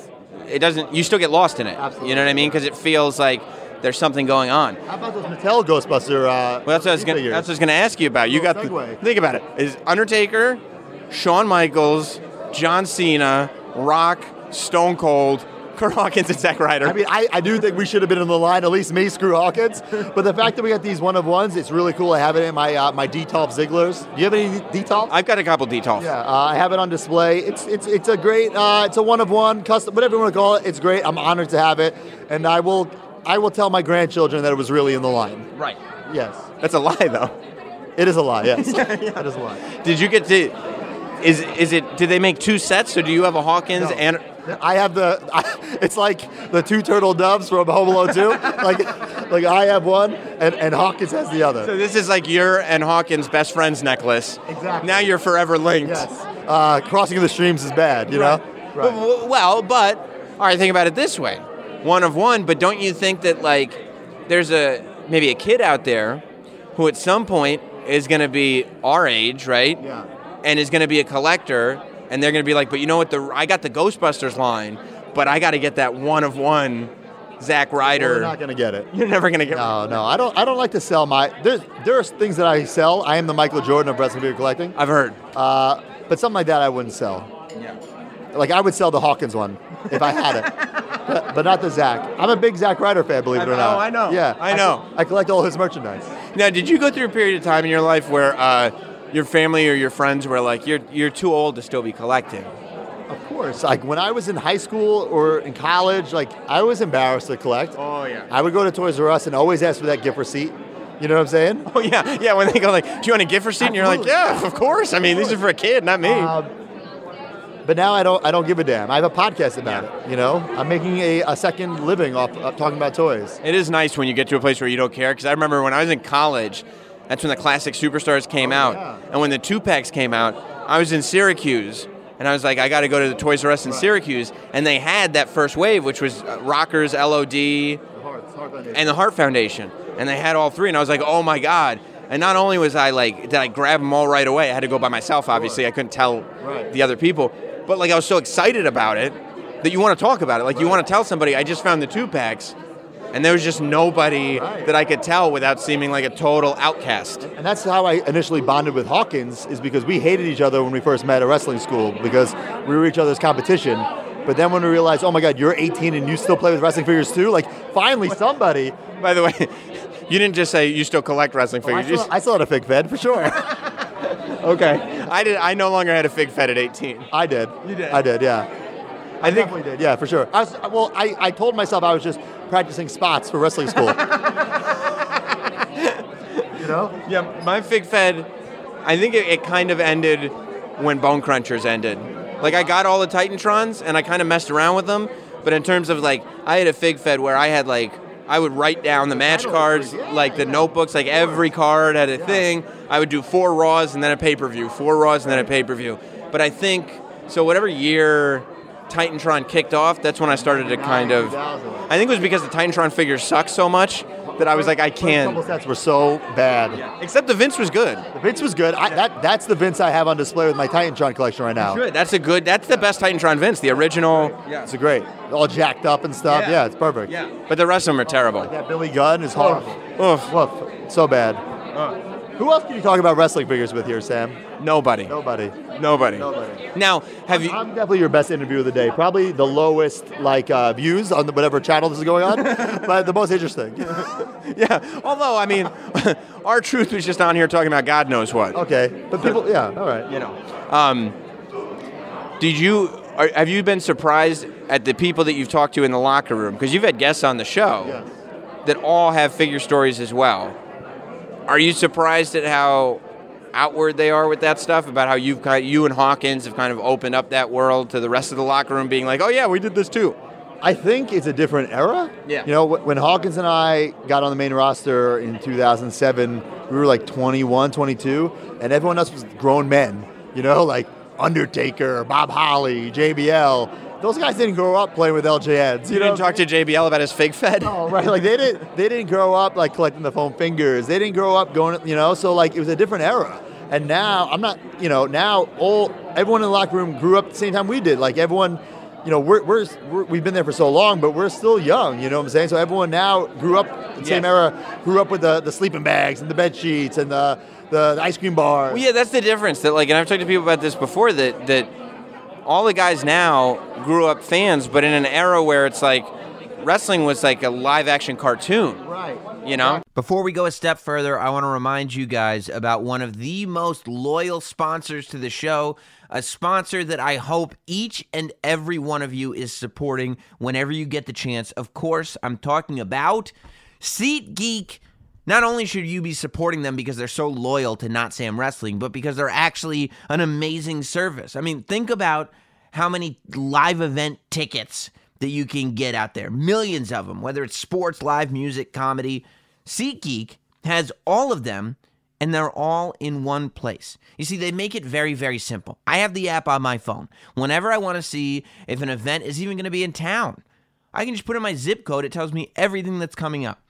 it doesn't you still get lost in it. Absolutely. You know what I mean? Because it feels like there's something going on. How about those Mattel Ghostbuster? Uh, Well, that's what I was gonna figures? that's what I was gonna ask you about. You got Little the, segue. think about it. Is Undertaker, Shawn Michaels, John Cena, Rock, Stone Cold, Kurt Hawkins, and Zack Ryder. I mean, I, I do think we should have been in the line, at least me, screw Hawkins. But the fact that we got these one of ones, it's really cool. I have it in my uh, my Detolf Zigglers. Do you have any Detolf? I've got a couple Detolf. Yeah, uh, I have it on display. It's it's it's a great, uh, it's a one of one custom, whatever you want to call it. It's great. I'm honored to have it, and I will I will tell my grandchildren that it was really in the line. Right. Yes, That's a lie though. it is a lie. Yes, that is a lie. Did you get to is is it did they make two sets? So do you have a Hawkins No. and I have the. I, it's like the two turtle doves from Home Alone two. like, like I have one, and, and Hawkins has the other. So this is like your and Hawkins' best friends necklace. Exactly. Now you're forever linked. Yes. Uh, crossing of the streams is bad, you know. Right. Well, well, but all right, think about it this way: one of one. But don't you think that like there's a maybe a kid out there who at some point is going to be our age, right? Yeah. And is going to be a collector, and they're going to be like, but you know what? The I got the Ghostbusters line, but I got to get that one of one Zack Ryder. Well, you're not going to get it. You're never going to get. No, no. I don't. I don't like to sell my. There's there's things that I sell. I am the Michael Jordan of wrestling figure collecting. I've heard. Uh, but something like that I wouldn't sell. Yeah. Like I would sell the Hawkins one if I had it, but, but not the Zack. I'm a big Zack Ryder fan, believe it or I- not. oh, I know. Yeah, I know. I, collect all his merchandise. Now, did you go through a period of time in your life where uh, your family or your friends were like, "You're you're too old to still be collecting"? Of course. Like when I was in high school or in college, like I was embarrassed to collect. Oh yeah. I would go to Toys R Us and always ask for that gift receipt. You know what I'm saying? Oh yeah, yeah. When they go like, "Do you want a gift receipt?" and you're like, Absolutely. "Yeah, of course." I mean, these are for a kid, not me. Um, but now I don't. I don't give a damn. I have a podcast about it. You know, I'm making a, a second living off uh, talking about toys. It is nice when you get to a place where you don't care. Because I remember when I was in college, that's when the classic Superstars came Oh, out, yeah. and when the two packs came out, I was in Syracuse. And I was like, I got to go to the Toys R Us in Syracuse. And they had that first wave, which was uh, Rockers, L O D, and the Heart Foundation. And they had all three. And I was like, oh, my God. And not only was I like, did I grab them all right away? I had to go by myself, obviously. I couldn't tell Right. the other people. But, like, I was so excited about it that you want to talk about it. Like, you want to tell somebody, I just found the two-packs. And there was just nobody Right. that I could tell without seeming like a total outcast. And that's how I initially bonded with Hawkins, is because we hated each other when we first met at wrestling school because we were each other's competition. But then when we realized, oh my God, you're eighteen and you still play with wrestling figures too, like finally somebody. By the way, you didn't just say you still collect wrestling I figures. You still, just- I still had a fig fed for sure. okay. I did. I no longer had a fig fed at eighteen. I did. You did? I did, yeah. I think. Definitely did, yeah, for sure. I was, well, I, I told myself I was just practicing spots for wrestling school. you know? Yeah, my fig fed. I think it, it kind of ended when Bone Crunchers ended. Like I got all the Titantrons and I kind of messed around with them, but in terms of like, I had a fig fed where I had like. I would write down the match cards, like the notebooks, like every card had a thing. I would do four Raws and then a pay-per-view, four Raws and then a pay-per-view. But I think, so whatever year Titantron kicked off, that's when I started to kind of, I think it was because the Titantron figures suck so much that I was like, I First couple can't. sets were so bad. Except the Vince was good. The Vince was good. I, that That's the Vince I have on display with my Titantron collection right now. Good. That's a good, that's the best Titantron Vince, the original. It's a great. All jacked up and stuff. Yeah. Yeah, it's perfect. Yeah. But the rest of them are terrible. That Billy Gunn is horrible. Oof. Woof. So bad. Who else can you talk about wrestling figures with here, Sam? Nobody. Nobody. Nobody. Nobody. Now, have you, I'm definitely your best interview of the day. Probably the lowest like uh, views on the, whatever channel this is going on, but the most interesting. yeah, although, I mean, our truth was just on here talking about God knows what. Okay, but people, yeah, all right. You know. Um, did you, are, have you been surprised at the people that you've talked to in the locker room? Because you've had guests on the show Yes. that all have figure stories as well. Are you surprised at how outward they are with that stuff, about how you've kind you and Hawkins have kind of opened up that world to the rest of the locker room being like, oh yeah, we did this too? I think it's a different era. Yeah. You know, wh- when Hawkins and I got on the main roster in two thousand seven, we were like twenty-one, twenty-two, and everyone else was grown men. You know, like Undertaker, Bob Holly, J B L. Those guys didn't grow up playing with L J Ns. You, You, know? didn't talk to J B L about his fig fed? Oh, right. Like they didn't. They didn't grow up like collecting the foam fingers. They didn't grow up going. You know, so like it was a different era. And now I'm not. You know, now all everyone in the locker room grew up at the same time we did. Like everyone. You know, we're, we're, we're we've been there for so long, but we're still young. You know what I'm saying? So everyone now grew up in the same Yes. era. Grew up with the, the sleeping bags and the bed sheets and the the, the ice cream bar. Well, yeah, that's the difference. That like, and I've talked to people about this before. That that all the guys now grew up fans, but in an era where it's like wrestling was like a live action cartoon. Right. You know. Before we go a step further, I want to remind you guys about one of the most loyal sponsors to the show, a sponsor that I hope each and every one of you is supporting whenever you get the chance. Of course, I'm talking about SeatGeek. Not only should you be supporting them because they're so loyal to Not Sam Wrestling, but because they're actually an amazing service. I mean, think about how many live event tickets that you can get out there. Millions of them, whether it's sports, live music, comedy. SeatGeek has all of them, and they're all in one place. You see, they make it very, very simple. I have the app on my phone. Whenever I want to see if an event is even going to be in town, I can just put in my zip code. It tells me everything that's coming up.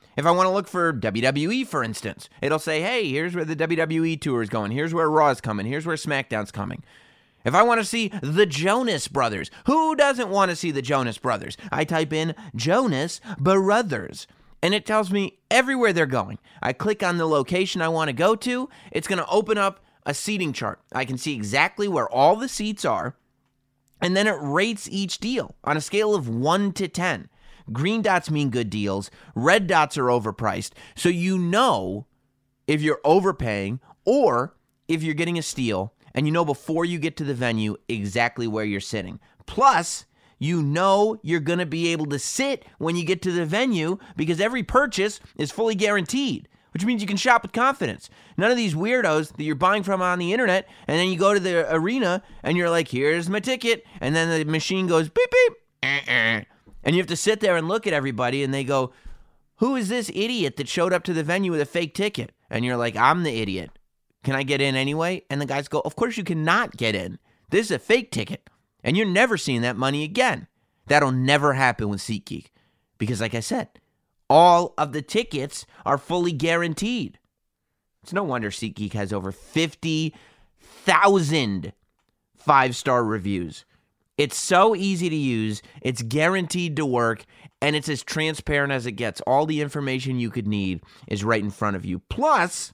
If I want to look for W W E, for instance, it'll say, hey, here's where the W W E tour is going. Here's where Raw's coming. Here's where SmackDown's coming. If I want to see the Jonas Brothers, who doesn't want to see the Jonas Brothers? I type in Jonas Brothers, and it tells me everywhere they're going. I click on the location I want to go to. It's going to open up a seating chart. I can see exactly where all the seats are, and then it rates each deal on a scale of one to ten. Green dots mean good deals. Red dots are overpriced. So you know if you're overpaying or if you're getting a steal, and you know before you get to the venue exactly where you're sitting. Plus, you know you're going to be able to sit when you get to the venue because every purchase is fully guaranteed, which means you can shop with confidence. None of these weirdos that you're buying from on the internet, and then you go to the arena and you're like, here's my ticket, and then the machine goes beep, beep, uh-uh. And you have to sit there and look at everybody, and they go, who is this idiot that showed up to the venue with a fake ticket? And you're like, I'm the idiot. Can I get in anyway? And the guys go, of course you cannot get in. This is a fake ticket, and you're never seeing that money again. That'll never happen with SeatGeek because, like I said, all of the tickets are fully guaranteed. It's no wonder SeatGeek has over fifty thousand five-star reviews. It's so easy to use, it's guaranteed to work, and it's as transparent as it gets. All the information you could need is right in front of you. Plus,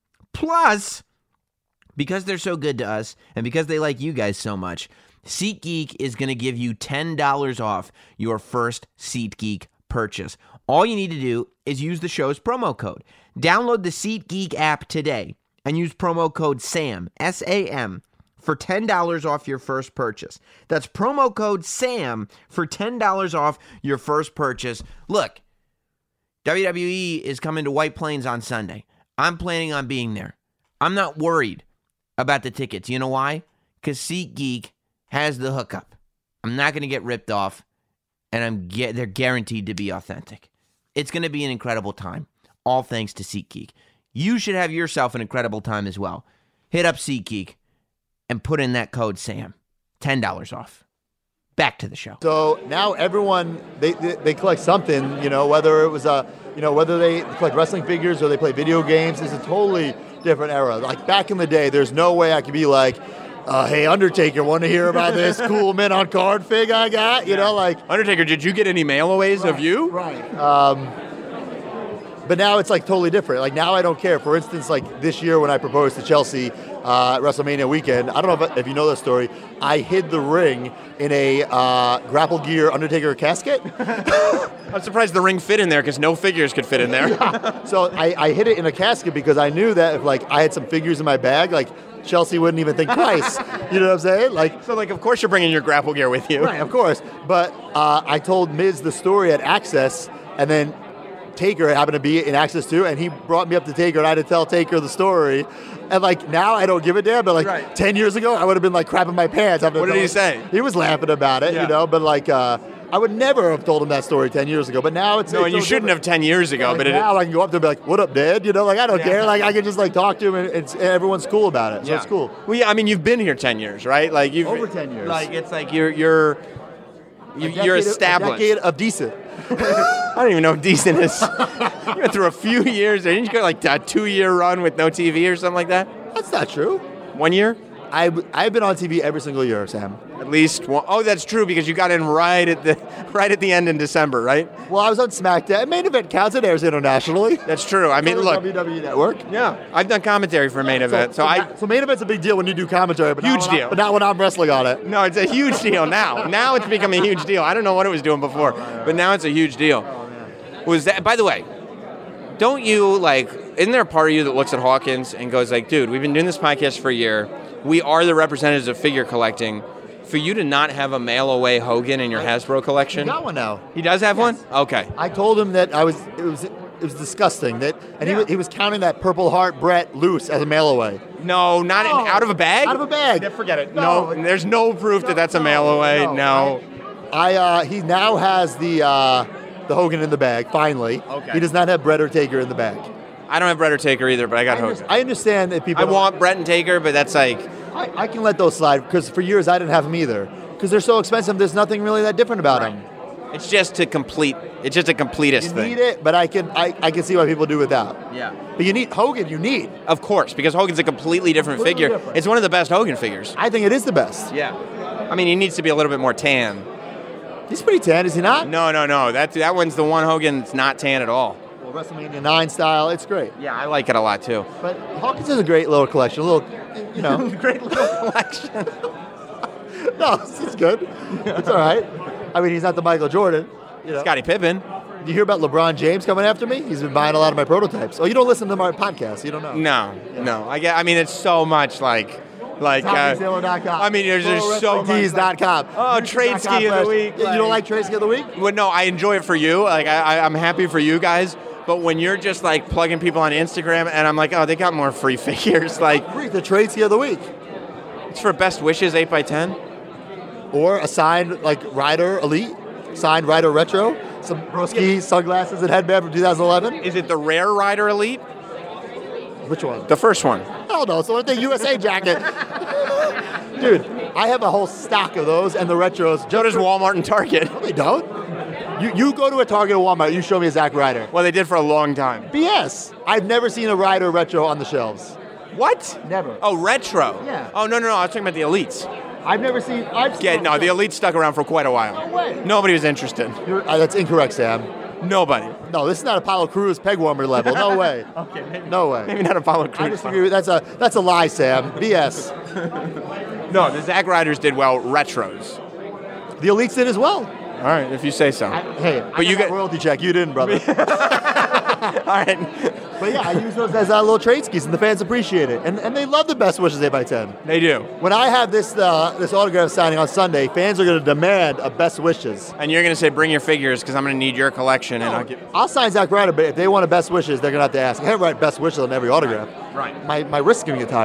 plus, because they're so good to us, and because they like you guys so much, SeatGeek is going to give you ten dollars off your first SeatGeek purchase. All you need to do is use the show's promo code. Download the SeatGeek app today and use promo code SAM, S A M, for ten dollars off your first purchase. That's promo code SAM for ten dollars off your first purchase. Look, W W E is coming to White Plains on Sunday. I'm planning on being there. I'm not worried about the tickets. You know why? Because SeatGeek has the hookup. I'm not going to get ripped off, and I'm ge- they're guaranteed to be authentic. It's going to be an incredible time, all thanks to SeatGeek. You should have yourself an incredible time as well. Hit up SeatGeek and put in that code SAM. ten dollars off. Back to the show. So now everyone, they, they, they collect something, you know, whether it was a, you know, whether they collect wrestling figures or they play video games. It's a totally different era. Like back in the day, there's no way I could be like, uh, hey, Undertaker, want to hear about this cool men on card fig I got? You know, like. Undertaker, did you get any mail-aways right, of you? Right. Um, but now it's like totally different. Like now I don't care. For instance, like this year when I proposed to Chelsea uh, at WrestleMania weekend, I don't know if, if you know this story, I hid the ring in a uh, Grapple Gear Undertaker casket. I'm surprised the ring fit in there because no figures could fit in there. Yeah. So I, I hid it in a casket because I knew that if like I had some figures in my bag, like Chelsea wouldn't even think twice. You know what I'm saying? Like, so like of course you're bringing your Grapple Gear with you. Right, of course. But uh, I told Miz the story at Access, and then Taker happened to be in Access too, and he brought me up to Taker, and I had to tell Taker the story. And like now I don't give a damn, but like right. ten years ago I would have been like crapping my pants. What did he say? He was laughing about it, yeah. you know, but like uh, I would never have told him that story ten years ago. But now it's no, it's and you so shouldn't different. have ten years ago. Like but now it, I can go up there and be like, "What up, Dad?" You know, like I don't yeah. care. Like I can just like talk to him, and, it's, and everyone's cool about it. So yeah. it's cool. Well, yeah, I mean you've been here ten years, right? Like you've Over ten years. Like it's like you're you're you, you're Decade of- established. A decade of decent. I don't even know if decent is. You went through a few years. Didn't you go like a two-year run with no T V or something like that? That's not true. One year? I, I've been on T V every single year, Sam. At least one. Oh, that's true because you got in right at the right at the end in December, right? Well, I was on SmackDown. Main Event counts. It airs internationally. That's true. I mean, So does look. W W E Network. Yeah, I've done commentary for Main Event, so, so, I. so Main Event's a big deal when you do commentary, but Huge not when deal. I, but not when I'm wrestling on it. No, it's a huge deal now. Now it's becoming a huge deal. I don't know what it was doing before, but now it's a huge deal. Was that? By the way, don't you like? Isn't there a part of you that looks at Hawkins and goes like, "Dude, we've been doing this podcast for a year. We are the representatives of figure collecting. For you to not have a mail-away Hogan in your Hasbro collection." Got one now. He does have Yes. one? Okay. I told him that I was. It was. It was disgusting that, and he, Yeah. was, he was counting that Purple Heart Brett loose as a mail away. No, not in, No. out of a bag? Out of a bag. Yeah, forget it. No. No, there's no proof that that's a mail-away. No. I. Uh, he now has the uh, the Hogan in the bag. Finally. Okay. He does not have Brett or Taker in the bag. I don't have Brett or Taker either, but I got I, Hogan. under- I understand that people. I want Brett and Taker, but that's like, I, I can let those slide because for years I didn't have them either because they're so expensive. There's nothing really that different about them. It's just to complete. It's just a completist You thing. need it, but I can I, I can see why people do without. Yeah. But you need Hogan. You need. Of course, because Hogan's a completely different Completely figure. different. It's one of the best Hogan figures. I think it is the best. Yeah. I mean, he needs to be a little bit more tan. He's pretty tan, is he not? No, no, no. That that one's the one Hogan that's not tan at all. Well, WrestleMania nine style, it's great. Yeah, I like it a lot too. But Hawkins is a great little collection. A little, you know. Great little collection. No, this is good. It's all right. I mean, he's not the Michael Jordan. You know. Scottie Pippen. You hear about LeBron James coming after me? He's been buying a lot of my prototypes. Oh, you don't listen to my podcast. You don't know. No, no. I get. I mean, it's so much like, like. Uh, Tommy Sailor dot com. I mean, there's just so much. Tees dot com. Oh, trade ski of the week. You don't like trade ski of the week? Well, no, I enjoy it for you. Like, I, I, I'm happy for you guys. But when you're just like plugging people on Instagram, and I'm like, oh, they got more free figures. Like, Great, the trade ski of the week. it's for Best Wishes eight by ten. Or a signed like Rider Elite, signed Rider Retro, some Broski sunglasses and headband from two thousand eleven. Is it the Rare Rider Elite? Which one? The first one. Hell no, so the U S A jacket. Dude, I have a whole stock of those and the retros. So does Walmart and Target. No, they don't. You, you go to a Target or Walmart, you show me a Zack Ryder. Well, they did for a long time. B S. I've never seen a Ryder retro on the shelves. What? Never. Oh, retro. Yeah. Oh, no, no, no. I was talking about the Elites. I've never seen. I've seen Yeah, no, the Elites stuck around for quite a while. No way. Nobody was interested. You're, uh, that's incorrect, Sam. Nobody. No, this is not Apollo Crews peg warmer level. No way. Okay, maybe, No way. maybe not Apollo I Crews. disagree with that's a that's a lie, Sam. B S. No, the Zack Ryders did well retros. The Elites did as well. All right, if you say so. I, hey, But I you got get- a royalty check. You didn't, brother. All right. But yeah, I use those as uh, little trade skis, and the fans appreciate it, and and they love the Best Wishes eight by ten. They do. When I have this uh, this autograph signing on Sunday, fans are going to demand a Best Wishes. And you're going to say, bring your figures because I'm going to need your collection. And I'll get. I'll sign Zack Ryder, but if they want a Best Wishes, they're going to have to ask. I can't write Best Wishes on every autograph. Right. My my wrist's going to get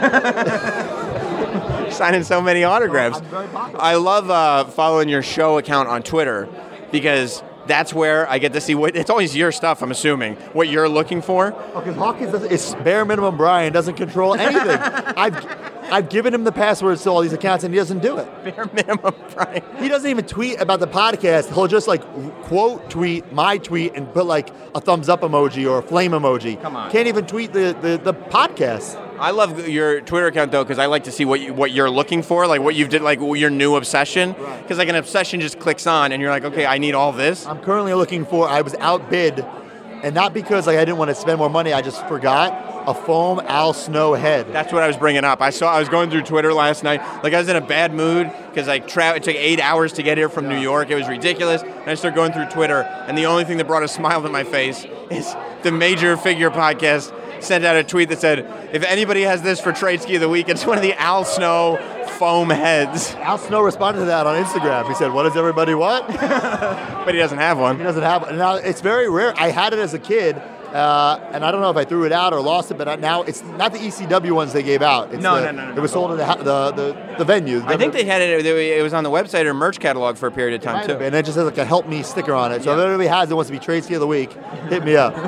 tired. Signing so many autographs. I'm very popular. I love uh, following your show account on Twitter because that's where I get to see what it's always your stuff. I'm assuming what you're looking for. Because Hawkins doesn't, it's bare minimum. Brian doesn't control anything. I've I've given him the passwords to all these accounts, and he doesn't do it. Bare minimum, Brian. He doesn't even tweet about the podcast. He'll just like quote tweet my tweet and put like a thumbs up emoji or a flame emoji. Come on. Can't even tweet the, the, the podcast. I love your Twitter account though because I like to see what you, what you're looking for, like what you've did, like your new obsession. Because like an obsession just clicks on, and you're like, okay, I need all this. I'm currently looking for, I was outbid, and not because like I didn't want to spend more money, I just forgot, a foam Al Snow head. That's what I was bringing up. I saw I was going through Twitter last night. Like I was in a bad mood because like tra- it took eight hours to get here from New York. It was ridiculous. And I started going through Twitter, and the only thing that brought a smile to my face is the Major Figure Podcast sent out a tweet that said, "If anybody has this for Trade Ski of the Week, it's one of the Al Snow foam heads." Al Snow responded to that on Instagram. He said, "What does everybody want?" But he doesn't have He one. doesn't have it. Now, it's very rare. I had it as a kid, uh, and I don't know if I threw it out or lost it, but now it's not the E C W ones they gave out. It's No, the, no, no, no, It was no. sold at the, ha- the, the, the venue. I think they had it. It was on the website or merch catalog for a period of time too. And it just has like a help me sticker on it. So if anybody has it, wants to be Trade Ski of the Week, hit me up.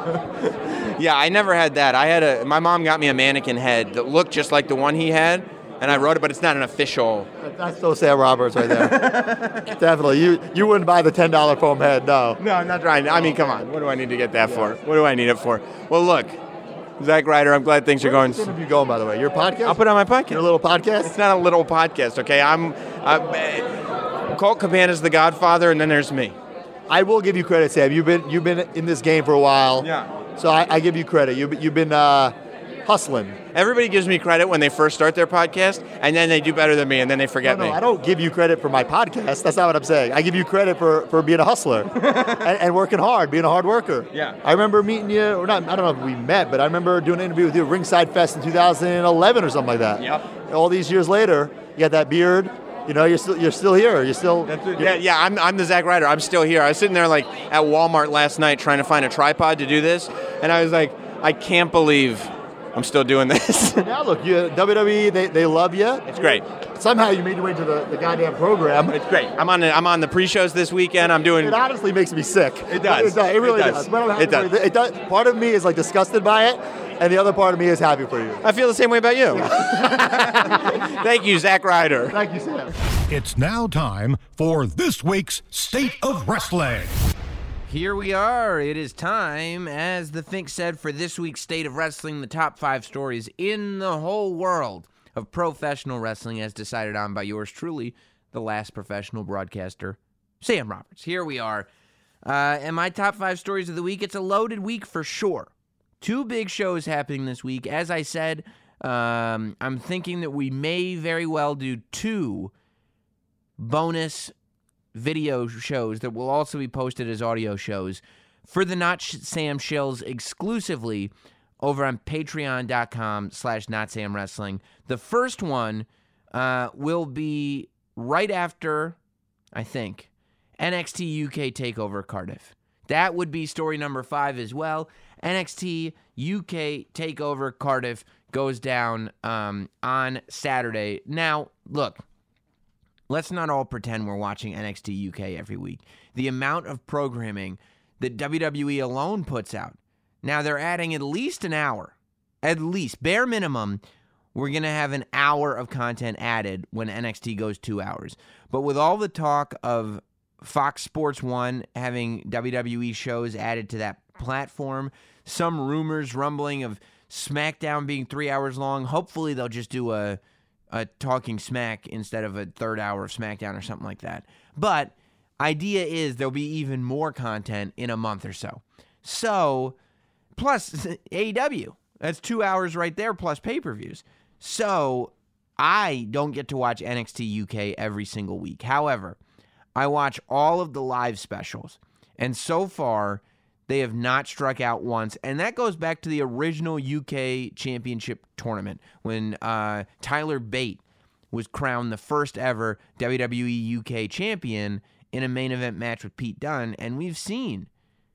Yeah, I never had that. I had a. My mom got me a mannequin head that looked just like the one he had, and I wrote it, but it's not an official. That's so Sam Roberts right there. Definitely. You you wouldn't buy the ten dollar foam head, no. No, I'm not trying. I mean, come on. What do I need to get that for? What do I need it for? Well, look, Zack Ryder, I'm glad things are going. Where's this interview going, by the way? Your podcast? I'll put it on my Your podcast. little podcast? It's not a little podcast, okay? I'm. I'm Colt Cabana's the Godfather, and then there's me. I will give you credit, Sam. You've been you've been in this game for a while. Yeah. So I, I give you credit. You've, you've been uh, hustling. Everybody gives me credit when they first start their podcast, and then they do better than me, and then they forget No, no, me. I don't give you credit for my podcast. That's not what I'm saying. I give you credit for, for being a hustler and, and working hard, being a hard worker. Yeah. I remember meeting you, or not, I don't know if we met, but I remember doing an interview with you at Ringside Fest in two thousand eleven or something like that. Yep. All these years later, you got that beard. You know, you're still you're still here. You're still. Yeah, yeah, I'm, I'm the Zack Ryder. I'm still here. I was sitting there like at Walmart last night trying to find a tripod to do this, and I was like, I can't believe I'm still doing this. Now look, you, W W E, they, they love you. It's great. Somehow you made your way to the, the goddamn program. It's great. I'm on the, I'm on the pre-shows this weekend. I'm doing. It honestly makes me sick. It does. It, does. It really It does. does. But I'm happy It does. for you. It does. Part of me is like disgusted by it, and the other part of me is happy for you. I feel the same way about you. Thank you, Zack Ryder. Thank you, Sam. It's now time for this week's State of Wrestling. Here we are. It is time, as the Fink said, for this week's State of Wrestling, the top five stories in the whole world of professional wrestling as decided on by yours truly, the last professional broadcaster, Sam Roberts. Here we are. Uh, and my top five stories of the week, it's a loaded week for sure. Two big shows happening this week. As I said, um, I'm thinking that we may very well do two bonus video shows that will also be posted as audio shows for the Not Sam Shills exclusively over on patreon.com slash Not Sam Wrestling. The first one uh, will be right after, I think, N X T U K TakeOver Cardiff. That would be story number five as well. N X T U K TakeOver Cardiff goes down um, on Saturday. Now, look, let's not all pretend we're watching N X T U K every week. The amount of programming that W W E alone puts out. Now, they're adding at least an hour. At least, bare minimum, we're going to have an hour of content added when N X T goes two hours. But with all the talk of Fox Sports one having W W E shows added to that platform, some rumors rumbling of SmackDown being three hours long, hopefully they'll just do a, a Talking Smack instead of a third hour of SmackDown or something like that. But idea is there'll be even more content in a month or so. So, plus A E W. That's two hours right there plus pay-per-views. So, I don't get to watch N X T U K every single week. However, I watch all of the live specials, and so far, they have not struck out once, and that goes back to the original U K Championship tournament when uh, Tyler Bate was crowned the first ever W W E U K champion in a main event match with Pete Dunne, and we've seen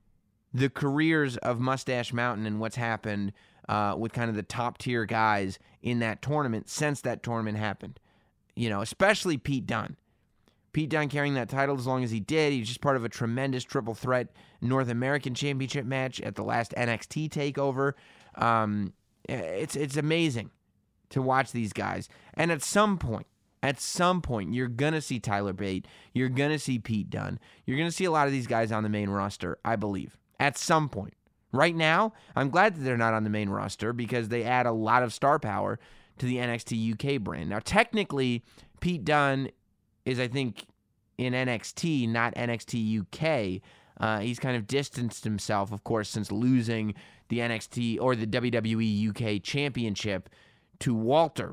the careers of Mustache Mountain and what's happened uh, with kind of the top-tier guys in that tournament since that tournament happened. You know, especially Pete Dunne. Pete Dunne carrying that title as long as he did. He was just part of a tremendous triple threat North American Championship match at the last N X T TakeOver. Um, it's it's amazing to watch these guys. And at some point, at some point, you're going to see Tyler Bate. You're going to see Pete Dunne. You're going to see a lot of these guys on the main roster, I believe, at some point. Right now, I'm glad that they're not on the main roster because they add a lot of star power to the N X T U K brand. Now, technically, Pete Dunne is, I think, in N X T, not N X T U K. Uh, he's kind of distanced himself, of course, since losing the N X T or the W W E U K Championship to Walter,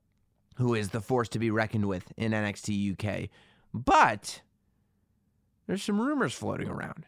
who is the force to be reckoned with in N X T U K. But there's some rumors floating around.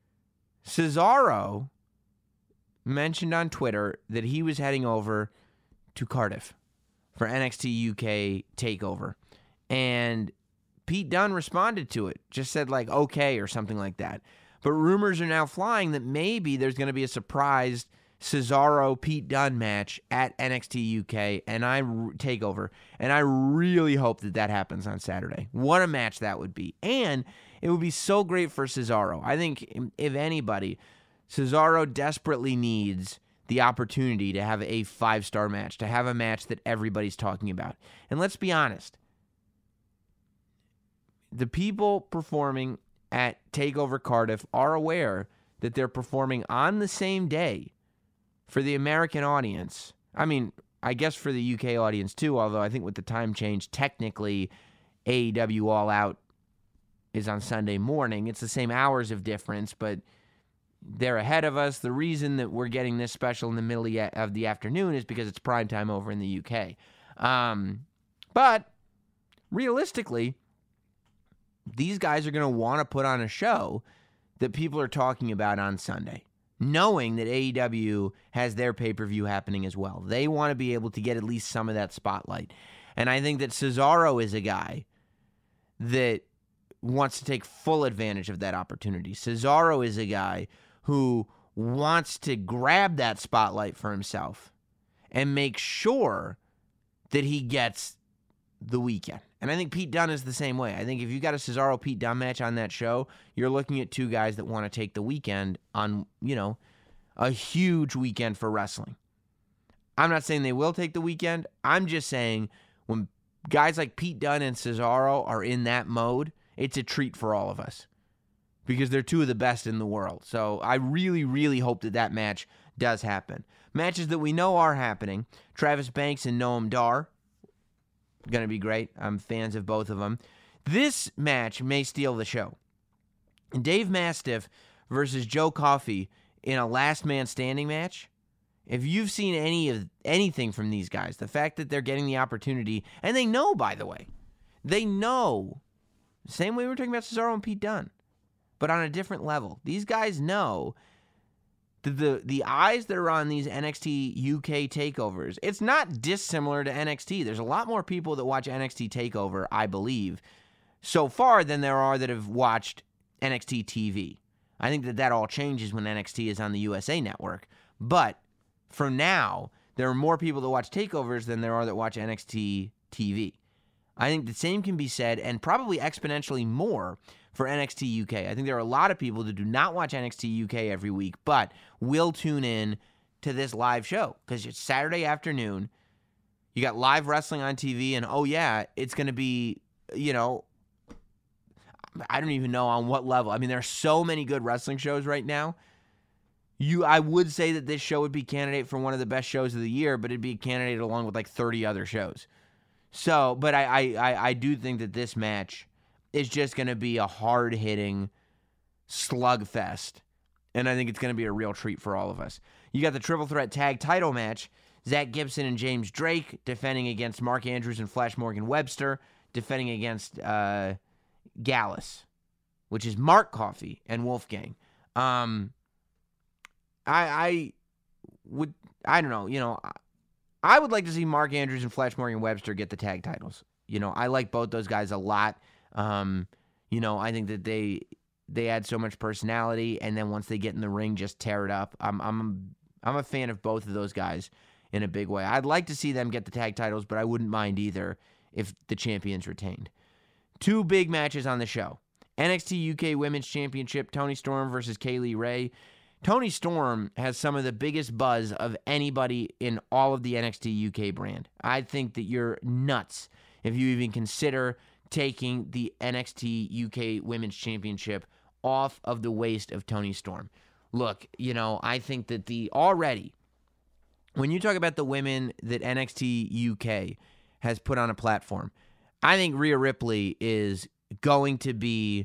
Cesaro mentioned on Twitter that he was heading over to Cardiff for N X T U K TakeOver. And Pete Dunne responded to it, just said like, okay, or something like that. But rumors are now flying that maybe there's going to be a surprise Cesaro-Pete Dunne match at N X T U K and I TakeOver. And I really hope that that happens on Saturday. What a match that would be. And it would be so great for Cesaro. I think if anybody, Cesaro desperately needs the opportunity to have a five-star match, to have a match that everybody's talking about. And let's be honest. The people performing at TakeOver Cardiff are aware that they're performing on the same day for the American audience. I mean, I guess for the U K audience too, although I think with the time change, technically A E W All Out is on Sunday morning. It's the same hours of difference, but they're ahead of us. The reason that we're getting this special in the middle of the afternoon is because it's prime time over in the U K. Um, but realistically, these guys are going to want to put on a show that people are talking about on Sunday, knowing that A E W has their pay-per-view happening as well. They want to be able to get at least some of that spotlight. And I think that Cesaro is a guy that wants to take full advantage of that opportunity. Cesaro is a guy who wants to grab that spotlight for himself and make sure that he gets the weekend. And I think Pete Dunne is the same way. I think if you got a Cesaro-Pete Dunne match on that show, you're looking at two guys that want to take the weekend on, you know, a huge weekend for wrestling. I'm not saying they will take the weekend. I'm just saying when guys like Pete Dunne and Cesaro are in that mode, it's a treat for all of us because they're two of the best in the world. So I really, really hope that that match does happen. Matches that we know are happening, Travis Banks and Noam Dar, going to be great. I'm fans of both of them. This match may steal the show. Dave Mastiff versus Joe Coffey in a last man standing match. If you've seen any of anything from these guys, the fact that they're getting the opportunity, and they know, by the way, they know, same way we were talking about Cesaro and Pete Dunne, but on a different level. These guys know that the, the eyes that are on these N X T U K takeovers, it's not dissimilar to N X T. There's a lot more people that watch N X T TakeOver, I believe, so far than there are that have watched N X T T V. I think that that all changes when N X T is on the U S A Network, but for now, there are more people that watch takeovers than there are that watch N X T T V. I think the same can be said, and probably exponentially more, for N X T U K. I think there are a lot of people that do not watch N X T U K every week, but will tune in to this live show because it's Saturday afternoon. You got live wrestling on T V, and oh yeah, it's going to be, you know, I don't even know on what level. I mean, there are so many good wrestling shows right now. You, I would say that this show would be candidate for one of the best shows of the year, but it'd be a candidate along with like thirty other shows. So, but I, I, I, I do think that this match is just going to be a hard-hitting slugfest, and I think it's going to be a real treat for all of us. You got the Triple Threat Tag Title match. Zach Gibson and James Drake defending against Mark Andrews and Flash Morgan Webster, defending against uh, Gallus, which is Mark Coffey and Wolfgang. Um, I, I would, I don't know, you know, I would like to see Mark Andrews and Flash Morgan Webster get the tag titles. You know, I like both those guys a lot. Um, you know, I think that they they add so much personality, and then once they get in the ring, just tear it up. I'm I'm I'm a fan of both of those guys in a big way. I'd like to see them get the tag titles, but I wouldn't mind either if the champions retained. Two big matches on the show. N X T U K Women's Championship, Toni Storm versus Kaylee Ray. Toni Storm has some of the biggest buzz of anybody in all of the N X T U K brand. I think that you're nuts if you even consider taking the N X T U K Women's Championship off of the waist of Toni Storm. Look, you know, I think that the already, when you talk about the women that N X T U K has put on a platform, I think Rhea Ripley is going to be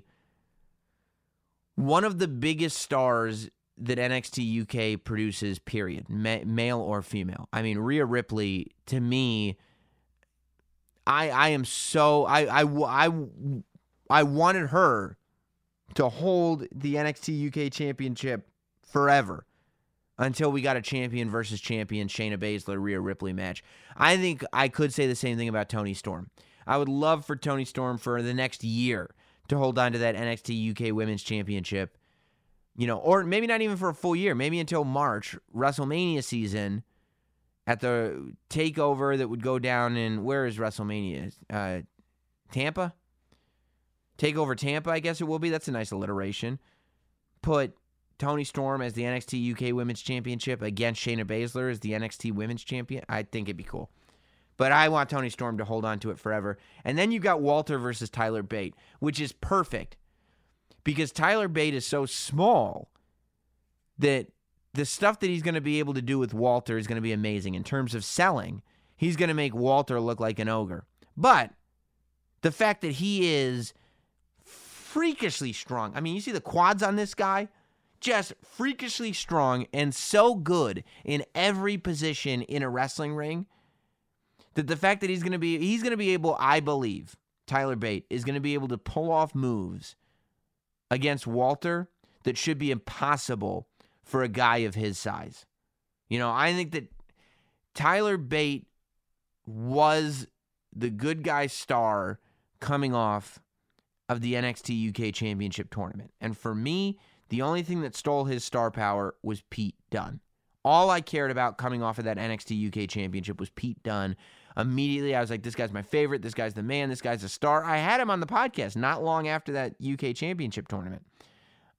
one of the biggest stars that N X T U K produces, period, ma- male or female. I mean, Rhea Ripley, to me, I I am so, I, I, I, I wanted her to hold the N X T U K Championship forever until we got a champion versus champion Shayna Baszler, Rhea Ripley match. I think I could say the same thing about Toni Storm. I would love for Toni Storm for the next year to hold on to that N X T U K Women's Championship. You know, or maybe not even for a full year, maybe until March, WrestleMania season, at the takeover that would go down in, where is WrestleMania? Uh, Tampa? Takeover Tampa, I guess it will be. That's a nice alliteration. Put Toni Storm as the N X T U K Women's Championship against Shayna Baszler as the N X T Women's Champion. I think it'd be cool. But I want Toni Storm to hold on to it forever. And then you got Walter versus Tyler Bate, which is perfect. Because Tyler Bate is so small that the stuff that he's going to be able to do with Walter is going to be amazing. In terms of selling, he's going to make Walter look like an ogre. But the fact that he is freakishly strong. I mean, you see the quads on this guy? Just freakishly strong and so good in every position in a wrestling ring that the fact that he's going to be, he's going to be able, I believe, Tyler Bate is going to be able to pull off moves against Walter that should be impossible for a guy of his size. You know, I think that Tyler Bate was the good guy star coming off of the N X T U K Championship tournament. And for me, the only thing that stole his star power was Pete Dunne. All I cared about coming off of that N X T U K Championship was Pete Dunne. Immediately, I was like, this guy's my favorite. This guy's the man. This guy's a star. I had him on the podcast not long after that U K Championship tournament.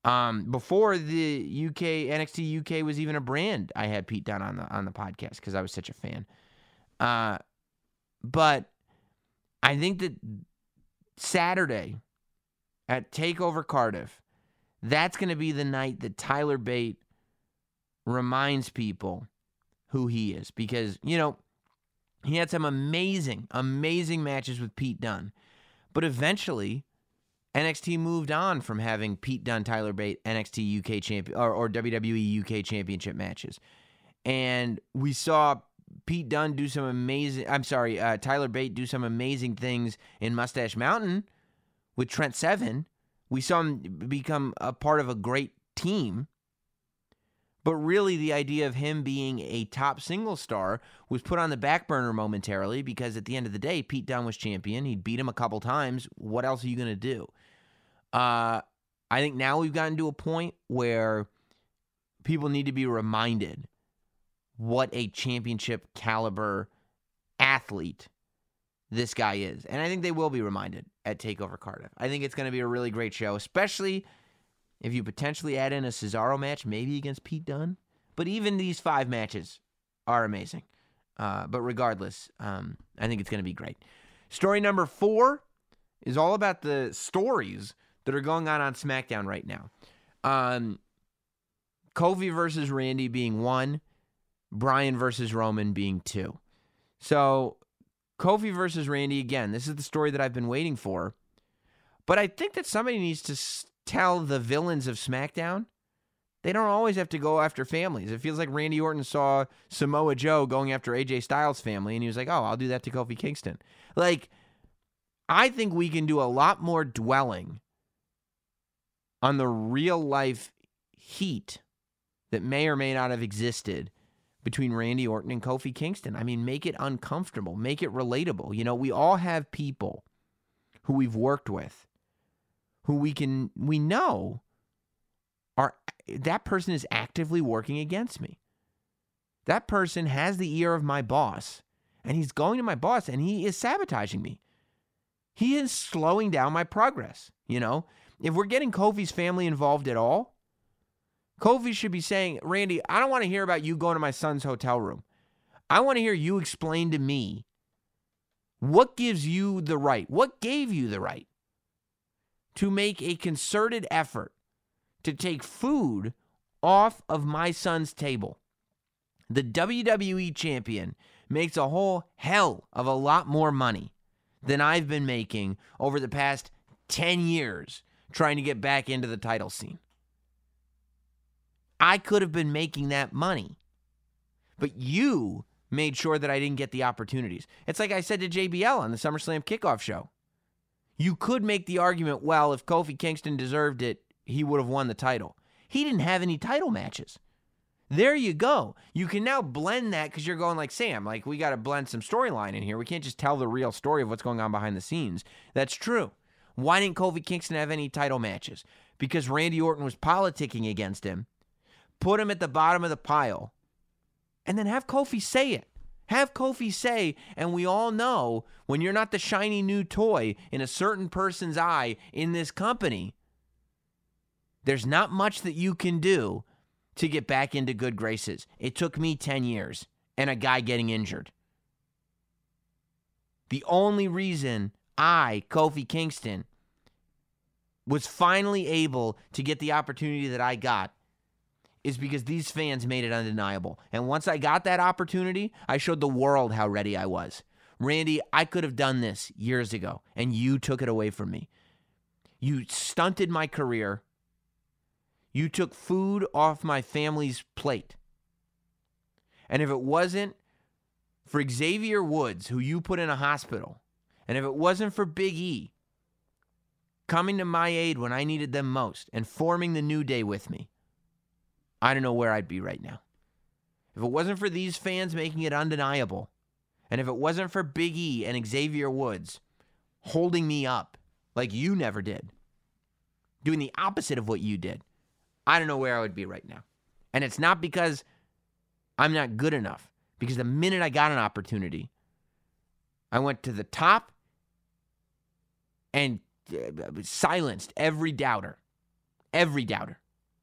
Um, before the U K N X T U K was even a brand, I had Pete Dunne on the on the podcast because I was such a fan. Uh, but I think that Saturday at TakeOver Cardiff, that's going to be the night that Tyler Bate reminds people who he is. Because, you know, he had some amazing, amazing matches with Pete Dunne. But eventually, N X T moved on from having Pete Dunne, Tyler Bate, N X T U K champion or, or W W E U K championship matches. And we saw Pete Dunne do some amazing, I'm sorry, uh, Tyler Bate do some amazing things in Mustache Mountain with Trent Seven. We saw him become a part of a great team. But really, the idea of him being a top single star was put on the back burner momentarily because at the end of the day, Pete Dunne was champion. He'd beat him a couple times. What else are you going to do? Uh, I think now we've gotten to a point where people need to be reminded what a championship caliber athlete this guy is. And I think they will be reminded at TakeOver Cardiff. I think it's going to be a really great show, especially if you potentially add in a Cesaro match, maybe against Pete Dunne. But even these five matches are amazing. Uh, but regardless, um, I think it's going to be great. Story number four is all about the stories that are going on on SmackDown right now. Um, Kofi versus Randy being one, Bryan versus Roman being two. So Kofi versus Randy, again, this is the story that I've been waiting for. But I think that somebody needs to s- tell the villains of SmackDown they don't always have to go after families. It feels like Randy Orton saw Samoa Joe going after A J Styles' family, and he was like, oh, I'll do that to Kofi Kingston. Like, I think we can do a lot more dwelling on the real-life heat that may or may not have existed between Randy Orton and Kofi Kingston. I mean, make it uncomfortable. Make it relatable. You know, we all have people who we've worked with who we can, we know are, that person is actively working against me. That person has the ear of my boss, and he's going to my boss, and he is sabotaging me. He is slowing down my progress, you know? If we're getting Kofi's family involved at all, Kofi should be saying, Randy, I don't want to hear about you going to my son's hotel room. I want to hear you explain to me what gives you the right, what gave you the right to make a concerted effort to take food off of my son's table. The W W E champion makes a whole hell of a lot more money than I've been making over the past ten years trying to get back into the title scene. I could have been making that money, but you made sure that I didn't get the opportunities. It's like I said to J B L on the SummerSlam kickoff show. You could make the argument, well, if Kofi Kingston deserved it, he would have won the title. He didn't have any title matches. There you go. You can now blend that because you're going like, Sam, like we got to blend some storyline in here. We can't just tell the real story of what's going on behind the scenes. That's true. Why didn't Kofi Kingston have any title matches? Because Randy Orton was politicking against him, put him at the bottom of the pile, and then have Kofi say it. Have Kofi say, and we all know when you're not the shiny new toy in a certain person's eye in this company, there's not much that you can do to get back into good graces. It took me ten years and a guy getting injured. The only reason I, Kofi Kingston, was finally able to get the opportunity that I got is because these fans made it undeniable. And once I got that opportunity, I showed the world how ready I was. Randy, I could have done this years ago, and you took it away from me. You stunted my career. You took food off my family's plate. And if it wasn't for Xavier Woods, who you put in a hospital, and if it wasn't for Big E coming to my aid when I needed them most and forming the New Day with me, I don't know where I'd be right now. If it wasn't for these fans making it undeniable, and if it wasn't for Big E and Xavier Woods holding me up like you never did, doing the opposite of what you did, I don't know where I would be right now. And it's not because I'm not good enough, because the minute I got an opportunity, I went to the top and silenced every doubter. every doubter.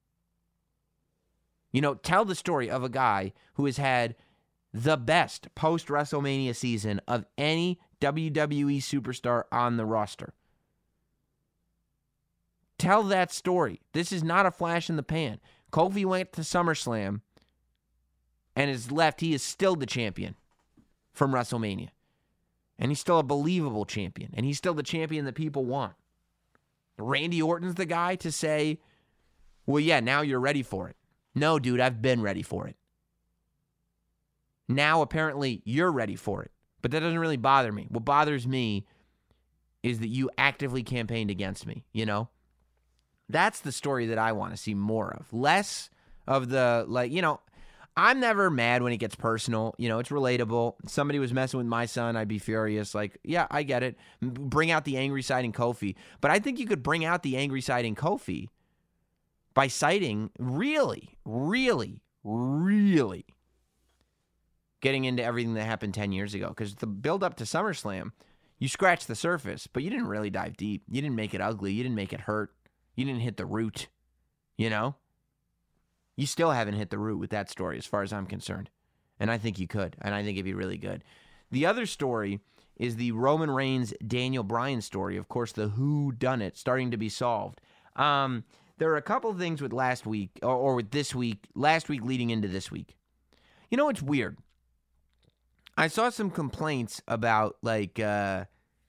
You know, tell the story of a guy who has had the best post-WrestleMania season of any W W E superstar on the roster. Tell that story. This is not a flash in the pan. Kofi went to SummerSlam and is left. He is still the champion from WrestleMania. And he's still a believable champion. And he's still the champion that people want. Randy Orton's the guy to say, well, yeah, now you're ready for it. No, dude, I've been ready for it. Now, apparently, you're ready for it. But that doesn't really bother me. What bothers me is that you actively campaigned against me, you know? That's the story that I want to see more of. Less of the, like, you know, I'm never mad when it gets personal. You know, it's relatable. Somebody was messing with my son, I'd be furious. Like, yeah, I get it. Bring out the angry side in Kofi. But I think you could bring out the angry side in Kofi by citing really, really, really getting into everything that happened ten years ago. Because the build up to SummerSlam, you scratched the surface, but you didn't really dive deep. You didn't make it ugly. You didn't make it hurt. You didn't hit the root, you know? You still haven't hit the root with that story as far as I'm concerned. And I think you could, and I think it'd be really good. The other story is the Roman Reigns, Daniel Bryan story. Of course, the whodunit starting to be solved. Um, there are a couple of things with last week, or, or with this week, last week leading into this week. You know, it's weird. I saw some complaints about, like, uh,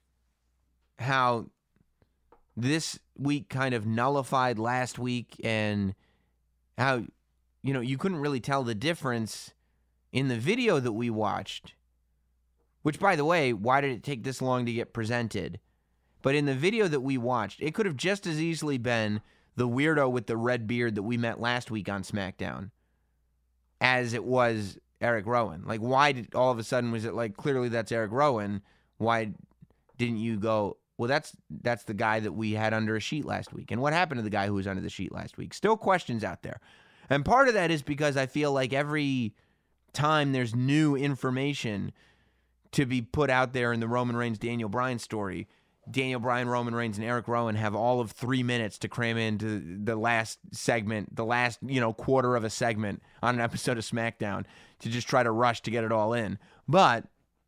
how this week kind of nullified last week and how, you know, you couldn't really tell the difference in the video that we watched, which, by the way, why did it take this long to get presented? But in the video that we watched, it could have just as easily been the weirdo with the red beard that we met last week on SmackDown as it was Eric Rowan. Like, why did all of a sudden was it like, clearly that's Eric Rowan? Why didn't you go, well, that's that's the guy that we had under a sheet last week. And what happened to the guy who was under the sheet last week? Still questions out there. And part of that is because I feel like every time there's new information to be put out there in the Roman Reigns, Daniel Bryan story, Daniel Bryan, Roman Reigns, and Eric Rowan have all of three minutes to cram into the last segment, the last, you know, quarter of a segment on an episode of SmackDown to just try to rush to get it all in. But,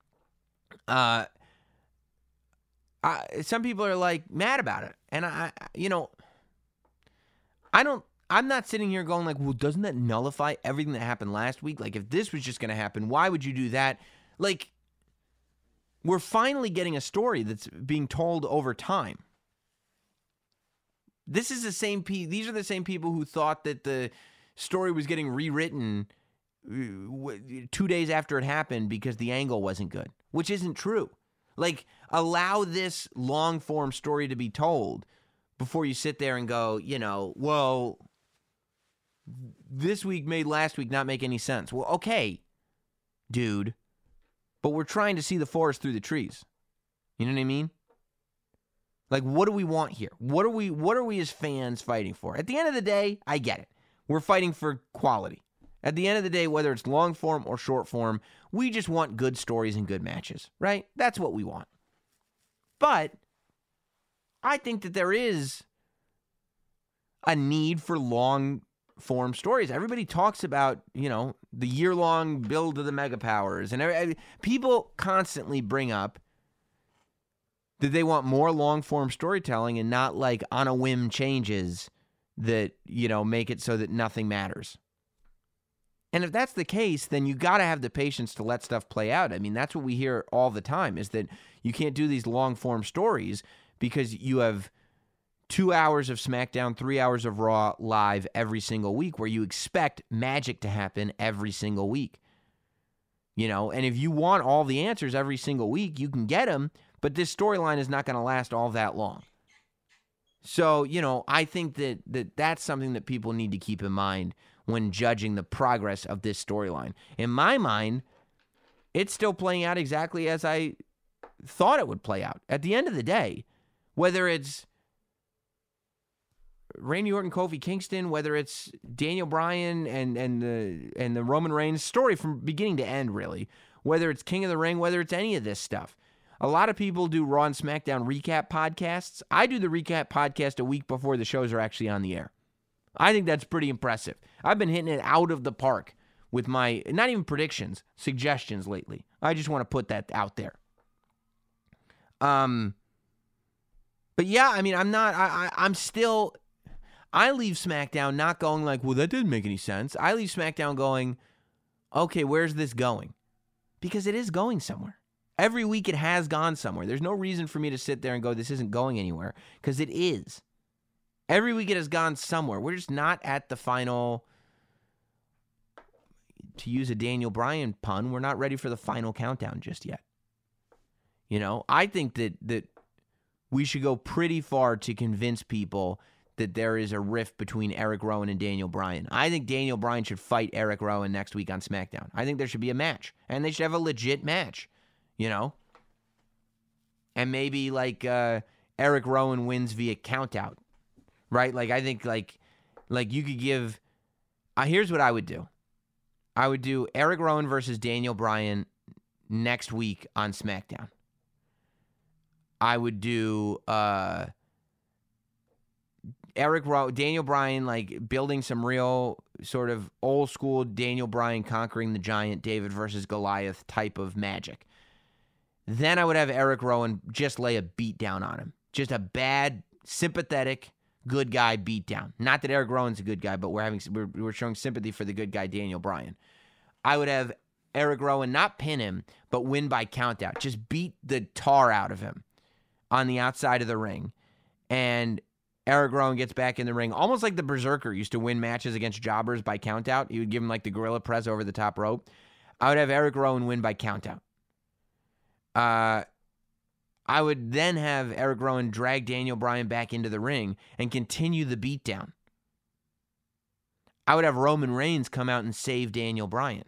uh... I, some people are like mad about it. And I, you know, I don't, I'm not sitting here going like, well, doesn't that nullify everything that happened last week? Like, if this was just going to happen, why would you do that? Like, we're finally getting a story that's being told over time. This is the same, pe- these are the same people who thought that the story was getting rewritten two days after it happened because the angle wasn't good, which isn't true. Like, allow this long-form story to be told before you sit there and go, you know, well, this week made last week not make any sense. Well, okay, dude, but we're trying to see the forest through the trees. You know what I mean? Like, what do we want here? What are we, what are we as fans fighting for? At the end of the day, I get it. We're fighting for quality. At the end of the day, whether it's long form or short form, we just want good stories and good matches, right? That's what we want. But I think that there is a need for long form stories. Everybody talks about, you know, the year-long build of the Mega Powers, and every, people constantly bring up that they want more long form storytelling and not like on a whim changes that, you know, make it so that nothing matters. And if that's the case, then you got to have the patience to let stuff play out. I mean, that's what we hear all the time, is that you can't do these long-form stories because you have two hours of SmackDown, three hours of Raw live every single week where you expect magic to happen every single week. You know, and if you want all the answers every single week, you can get them, but this storyline is not going to last all that long. So, you know, I think that, that that's something that people need to keep in mind when judging the progress of this storyline. In my mind, it's still playing out exactly as I thought it would play out. At the end of the day, whether it's Randy Orton, Kofi Kingston, whether it's Daniel Bryan and and the and the Roman Reigns story from beginning to end, really, whether it's King of the Ring, whether it's any of this stuff. A lot of people do Raw and SmackDown recap podcasts. I do the recap podcast a week before the shows are actually on the air. I think that's pretty impressive. I've been hitting it out of the park with my, not even predictions, suggestions lately. I just want to put that out there. Um, but yeah, I mean, I'm not, I, I, I'm still, I leave SmackDown not going like, well, that didn't make any sense. I leave SmackDown going, okay, where's this going? Because it is going somewhere. Every week it has gone somewhere. There's no reason for me to sit there and go, this isn't going anywhere, because it is. Every week it has gone somewhere. We're just not at the final, to use a Daniel Bryan pun, we're not ready for the final countdown just yet. You know, I think that that we should go pretty far to convince people that there is a rift between Eric Rowan and Daniel Bryan. I think Daniel Bryan should fight Eric Rowan next week on SmackDown. I think there should be a match, and they should have a legit match, you know? And maybe, like, uh, Eric Rowan wins via countout, right? Like, I think, like, like you could give... Uh, here's what I would do. I would do Eric Rowan versus Daniel Bryan next week on SmackDown. I would do... Uh, Eric Rowan, Daniel Bryan, like building some real sort of old school Daniel Bryan conquering the giant, David versus Goliath type of magic. Then I would have Eric Rowan just lay a beat down on him. Just a bad, sympathetic, good guy beat down. Not that Eric Rowan's a good guy, but we're having we're, we're showing sympathy for the good guy, Daniel Bryan. I would have Eric Rowan not pin him, but win by countout. Just beat the tar out of him on the outside of the ring. And Eric Rowan gets back in the ring, almost like the Berserker used to win matches against jobbers by countout. He would give him like the gorilla press over the top rope. I would have Eric Rowan win by countout. Uh, I would then have Eric Rowan drag Daniel Bryan back into the ring and continue the beatdown. I would have Roman Reigns come out and save Daniel Bryan.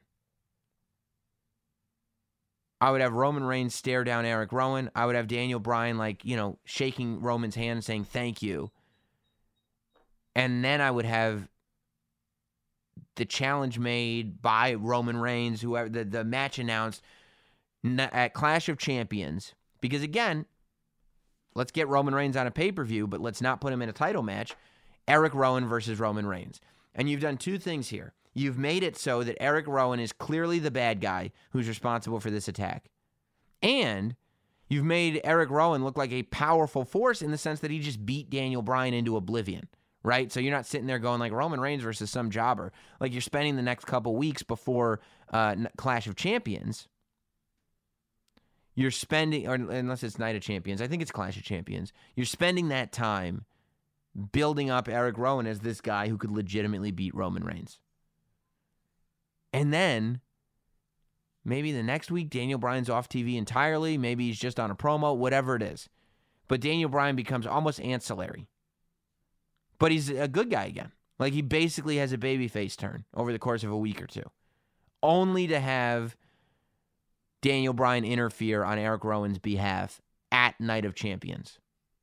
I would have Roman Reigns stare down Eric Rowan. I would have Daniel Bryan, like, you know, shaking Roman's hand and saying thank you. And then I would have the challenge made by Roman Reigns, whoever, the, the match announced at Clash of Champions. Because again, let's get Roman Reigns on a pay-per-view, but let's not put him in a title match. Eric Rowan versus Roman Reigns. And you've done two things here. You've made it so that Eric Rowan is clearly the bad guy who's responsible for this attack. And you've made Eric Rowan look like a powerful force in the sense that he just beat Daniel Bryan into oblivion. Right? So you're not sitting there going like Roman Reigns versus some jobber. Like you're spending the next couple weeks before uh, Clash of Champions. You're spending, or unless it's Night of Champions, I think it's Clash of Champions. You're spending that time building up Eric Rowan as this guy who could legitimately beat Roman Reigns. And then maybe the next week Daniel Bryan's off T V entirely. Maybe he's just on a promo, whatever it is. But Daniel Bryan becomes almost ancillary. But he's a good guy again. Like, he basically has a babyface turn over the course of a week or two. Only to have Daniel Bryan interfere on Eric Rowan's behalf at Night of Champions.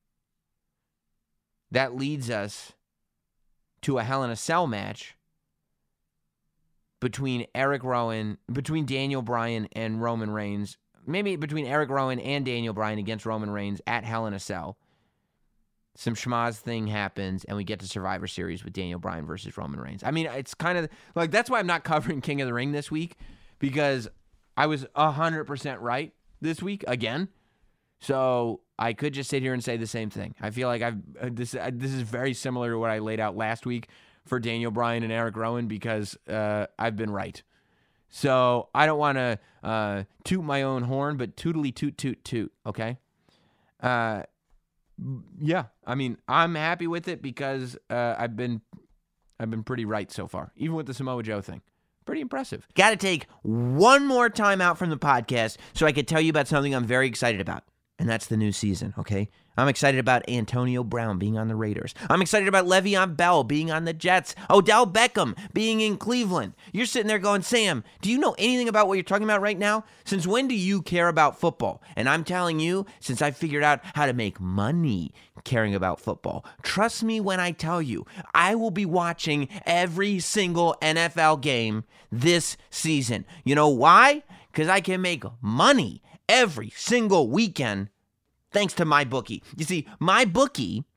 That leads us to a Hell in a Cell match between Eric Rowan, between Daniel Bryan and Roman Reigns. Maybe between Eric Rowan and Daniel Bryan against Roman Reigns at Hell in a Cell. Some schmaz thing happens, and we get to Survivor Series with Daniel Bryan versus Roman Reigns. I mean, it's kind of like, that's why I'm not covering King of the Ring this week, because I was one hundred percent right this week again. So I could just sit here and say the same thing. I feel like I've uh, this uh, this is very similar to what I laid out last week for Daniel Bryan and Eric Rowan, because uh, I've been right. So I don't want to uh, toot my own horn, but tootly toot toot toot, okay? Uh Yeah, I mean, I'm happy with it because uh, I've been I've been pretty right so far, even with the Samoa Joe thing. Pretty impressive. Got to take one more time out from the podcast so I could tell you about something I'm very excited about, and that's the new season, okay? I'm excited about Antonio Brown being on the Raiders. I'm excited about Le'Veon Bell being on the Jets. Odell Beckham being in Cleveland. You're sitting there going, Sam, do you know anything about what you're talking about right now? Since when do you care about football? And I'm telling you, since I figured out how to make money caring about football. Trust me when I tell you, I will be watching every single N F L game this season. You know why? Because I can make money every single weekend thanks to MyBookie. You see, MyBookie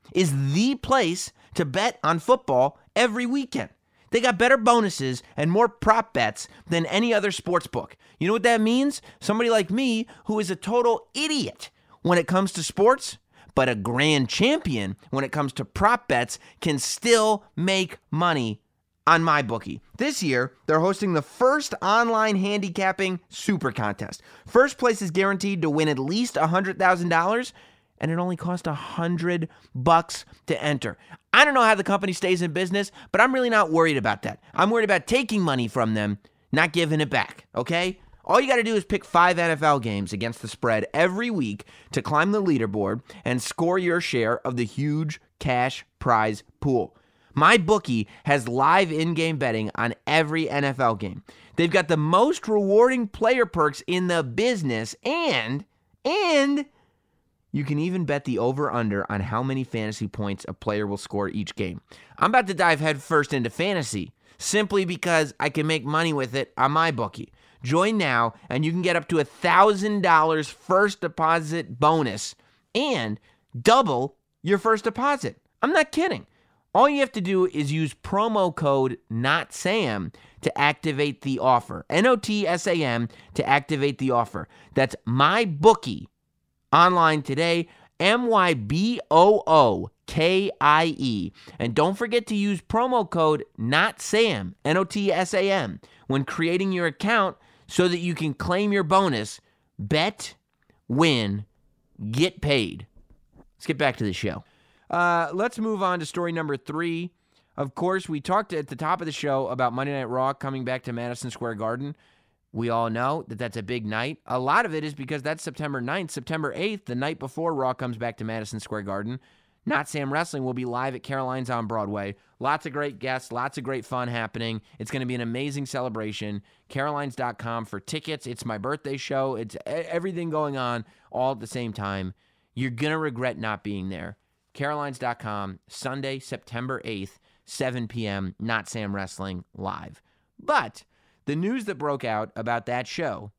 is the place to bet on football every weekend. They got better bonuses and more prop bets than any other sports book. You know what that means? Somebody like me, who is a total idiot when it comes to sports, but a grand champion when it comes to prop bets, can still make money on MyBookie. This year, they're hosting the first online handicapping super contest. First place is guaranteed to win at least one hundred thousand dollars, and it only costs one hundred bucks to enter. I don't know how the company stays in business, but I'm really not worried about that. I'm worried about taking money from them, not giving it back, okay? All you got to do is pick five N F L games against the spread every week to climb the leaderboard and score your share of the huge cash prize pool. MyBookie has live in-game betting on every N F L game. They've got the most rewarding player perks in the business, and, and you can even bet the over-under on how many fantasy points a player will score each game. I'm about to dive headfirst into fantasy simply because I can make money with it on MyBookie. Join now, and you can get up to one thousand dollars first deposit bonus and double your first deposit. I'm not kidding. All you have to do is use promo code NOTSAM to activate the offer. N O T S A M to activate the offer. That's MyBookie online today, M Y B O O K I E. And don't forget to use promo code NOTSAM, N O T S A M, when creating your account so that you can claim your bonus. Bet, win, get paid. Let's get back to the show. Uh, let's move on to story number three. Of course, we talked at the top of the show about Monday Night Raw coming back to Madison Square Garden. We all know that that's a big night. A lot of it is because that's September ninth. September eighth, the night before Raw comes back to Madison Square Garden, Not Sam Wrestling will be live at Caroline's on Broadway. Lots of great guests, lots of great fun happening. It's going to be an amazing celebration. Carolines dot com for tickets. It's my birthday show. It's everything going on all at the same time. You're going to regret not being there. Carolines dot com, Sunday, September eighth, seven p.m., Not Sam Wrestling live. But the news that broke out about that show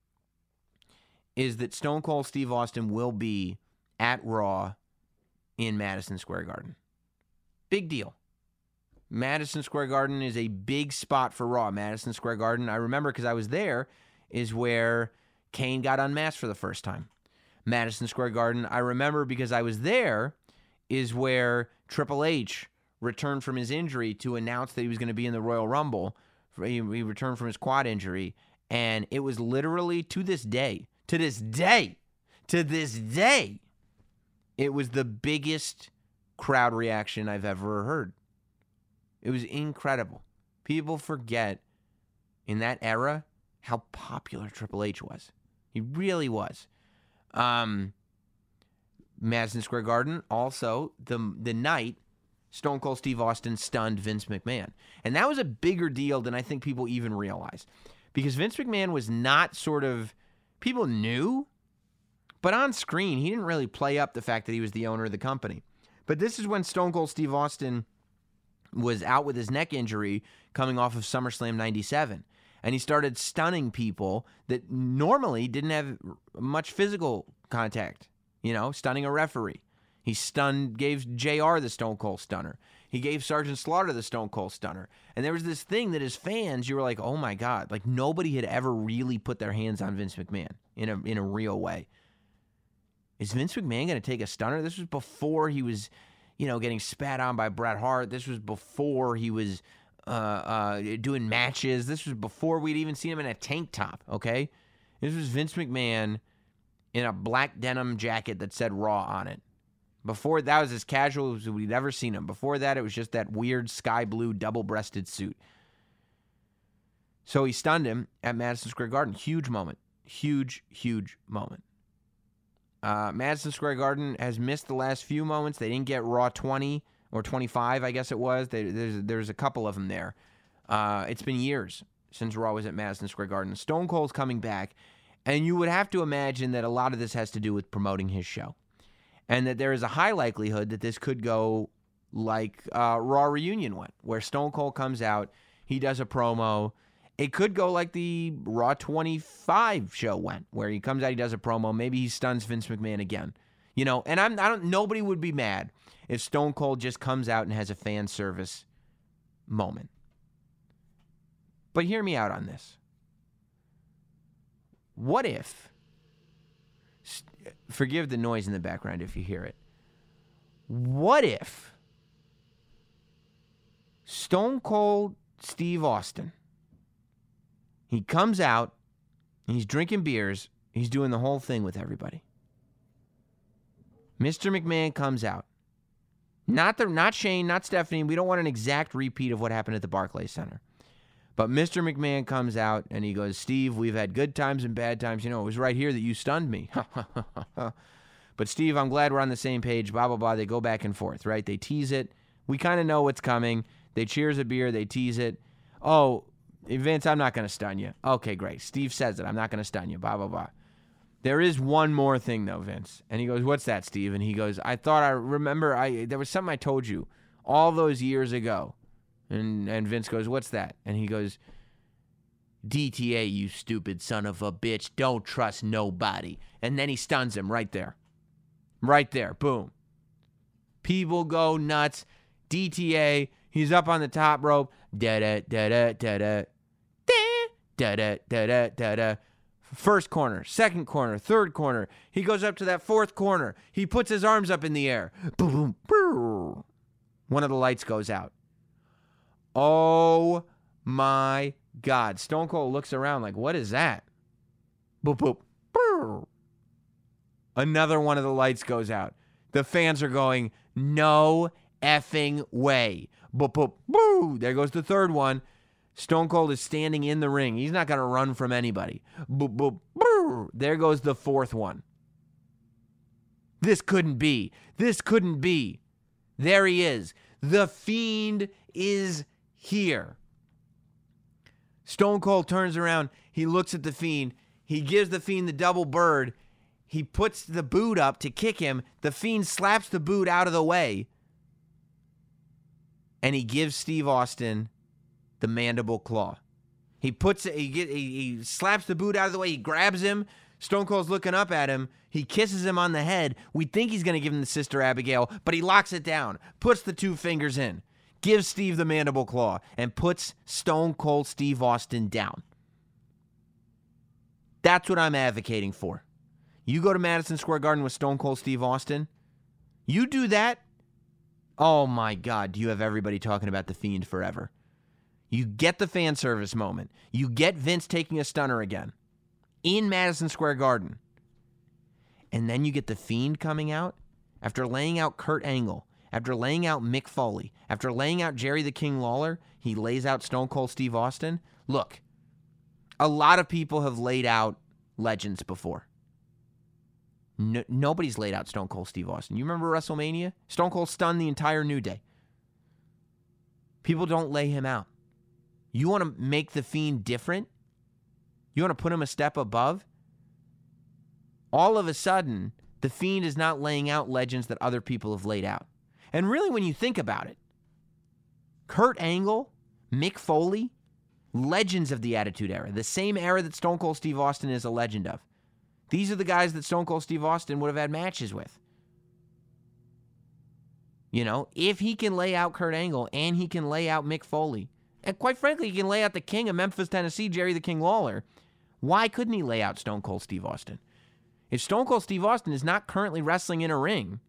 is that Stone Cold Steve Austin will be at Raw in Madison Square Garden. Big deal. Madison Square Garden is a big spot for Raw. Madison Square Garden, I remember because I was there, is where Kane got unmasked for the first time. Madison Square Garden, I remember because I was there, is where Triple H returned from his injury to announce that he was going to be in the Royal Rumble. He, he returned from his quad injury, and it was literally to this day, to this day, to this day, it was the biggest crowd reaction I've ever heard. It was incredible. People forget in that era how popular Triple H was. He really was. Um, Madison Square Garden, also the the night Stone Cold Steve Austin stunned Vince McMahon. And that was a bigger deal than I think people even realized. Because Vince McMahon was not sort of, people knew, but on screen, he didn't really play up the fact that he was the owner of the company. But this is when Stone Cold Steve Austin was out with his neck injury coming off of SummerSlam ninety-seven. And he started stunning people that normally didn't have much physical contact. You know, stunning a referee. He stunned, gave J R the Stone Cold Stunner. He gave Sergeant Slaughter the Stone Cold Stunner. And there was this thing that as fans, you were like, oh my God, like nobody had ever really put their hands on Vince McMahon in a in a real way. Is Vince McMahon going to take a stunner? This was before he was, you know, getting spat on by Bret Hart. This was before he was uh, uh, doing matches. This was before we'd even seen him in a tank top, okay? This was Vince McMahon in a black denim jacket that said Raw on it. Before that was as casual as we'd ever seen him. Before that, it was just that weird sky blue double-breasted suit. So he stunned him at Madison Square Garden. Huge moment. Huge, huge moment. Uh, Madison Square Garden has missed the last few moments. They didn't get Raw twenty or twenty-five, I guess it was. They, there's, there's a couple of them there. Uh, it's been years since Raw was at Madison Square Garden. Stone Cold's coming back, and you would have to imagine that a lot of this has to do with promoting his show. And that there is a high likelihood that this could go like uh, Raw Reunion went, where Stone Cold comes out, he does a promo. It could go like the Raw twenty-five show went, where he comes out, he does a promo, maybe he stuns Vince McMahon again. You know, and I'm I don't nobody would be mad if Stone Cold just comes out and has a fan service moment. But hear me out on this. What if, forgive the noise in the background if you hear it, what if Stone Cold Steve Austin, he comes out, he's drinking beers, he's doing the whole thing with everybody. Mister McMahon comes out. Not the, not Shane, not Stephanie. We don't want an exact repeat of what happened at the Barclays Center. But Mister McMahon comes out and he goes, Steve, we've had good times and bad times. You know, it was right here that you stunned me. But Steve, I'm glad we're on the same page. Blah, blah, blah. They go back and forth, right? They tease it. We kind of know what's coming. They cheers a beer. They tease it. Oh, Vince, I'm not going to stun you. Okay, great. Steve says it. I'm not going to stun you. Blah, blah, blah. There is one more thing, though, Vince. And he goes, what's that, Steve? And he goes, I thought I remember I there was something I told you all those years ago. And and Vince goes, what's that? And he goes, D T A, you stupid son of a bitch. Don't trust nobody. And then he stuns him right there. Right there. Boom. People go nuts. D T A, he's up on the top rope. Da-da, da-da, da-da. Da-da, da-da, da-da. First corner, second corner, third corner. He goes up to that fourth corner. He puts his arms up in the air. Boom, boom, boom. One of the lights goes out. Oh my God. Stone Cold looks around like, what is that? Boop, boop, boop. Another one of the lights goes out. The fans are going, no effing way. Boop, boop, boo. There goes the third one. Stone Cold is standing in the ring. He's not going to run from anybody. Boop, boop, boo. There goes the fourth one. This couldn't be. This couldn't be. There he is. The Fiend is here. Stone Cold turns around. He looks at the Fiend. He gives the Fiend the double bird. He puts the boot up to kick him. The Fiend slaps the boot out of the way. And he gives Steve Austin the mandible claw. He puts it, he, get, he, he slaps the boot out of the way. He grabs him. Stone Cold's looking up at him. He kisses him on the head. We think he's going to give him the Sister Abigail, but he locks it down, puts the two fingers in, gives Steve the mandible claw, and puts Stone Cold Steve Austin down. That's what I'm advocating for. You go to Madison Square Garden with Stone Cold Steve Austin, you do that, oh my God, do you have everybody talking about The Fiend forever. You get the fan service moment. You get Vince taking a stunner again in Madison Square Garden. And then you get The Fiend coming out after laying out Kurt Angle, after laying out Mick Foley, after laying out Jerry the King Lawler. He lays out Stone Cold Steve Austin. Look, a lot of people have laid out legends before. No, nobody's laid out Stone Cold Steve Austin. You remember WrestleMania? Stone Cold stunned the entire New Day. People don't lay him out. You want to make The Fiend different? You want to put him a step above? All of a sudden, The Fiend is not laying out legends that other people have laid out. And really, when you think about it, Kurt Angle, Mick Foley, legends of the Attitude Era, the same era that Stone Cold Steve Austin is a legend of. These are the guys that Stone Cold Steve Austin would have had matches with. You know, if he can lay out Kurt Angle and he can lay out Mick Foley, and quite frankly, he can lay out the king of Memphis, Tennessee, Jerry the King Lawler, why couldn't he lay out Stone Cold Steve Austin? If Stone Cold Steve Austin is not currently wrestling in a ring,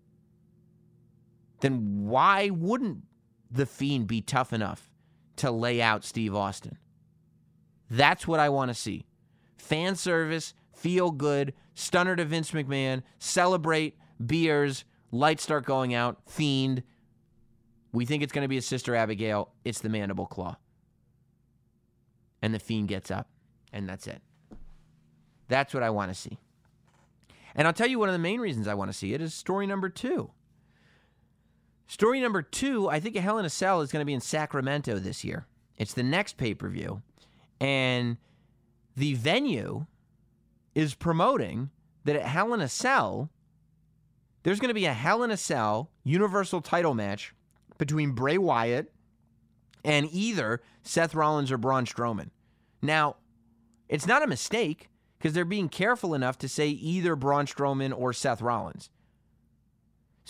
then why wouldn't The Fiend be tough enough to lay out Steve Austin? That's what I want to see. Fan service, feel good, stunner to Vince McMahon, celebrate, beers, lights start going out, Fiend. We think it's going to be a Sister Abigail. It's the mandible claw. And The Fiend gets up, and that's it. That's what I want to see. And I'll tell you one of the main reasons I want to see it is story number two. Story number two, I think a Hell in a Cell is going to be in Sacramento this year. It's the next pay-per-view. And the venue is promoting that at Hell in a Cell, there's going to be a Hell in a Cell Universal title match between Bray Wyatt and either Seth Rollins or Braun Strowman. Now, it's not a mistake because they're being careful enough to say either Braun Strowman or Seth Rollins.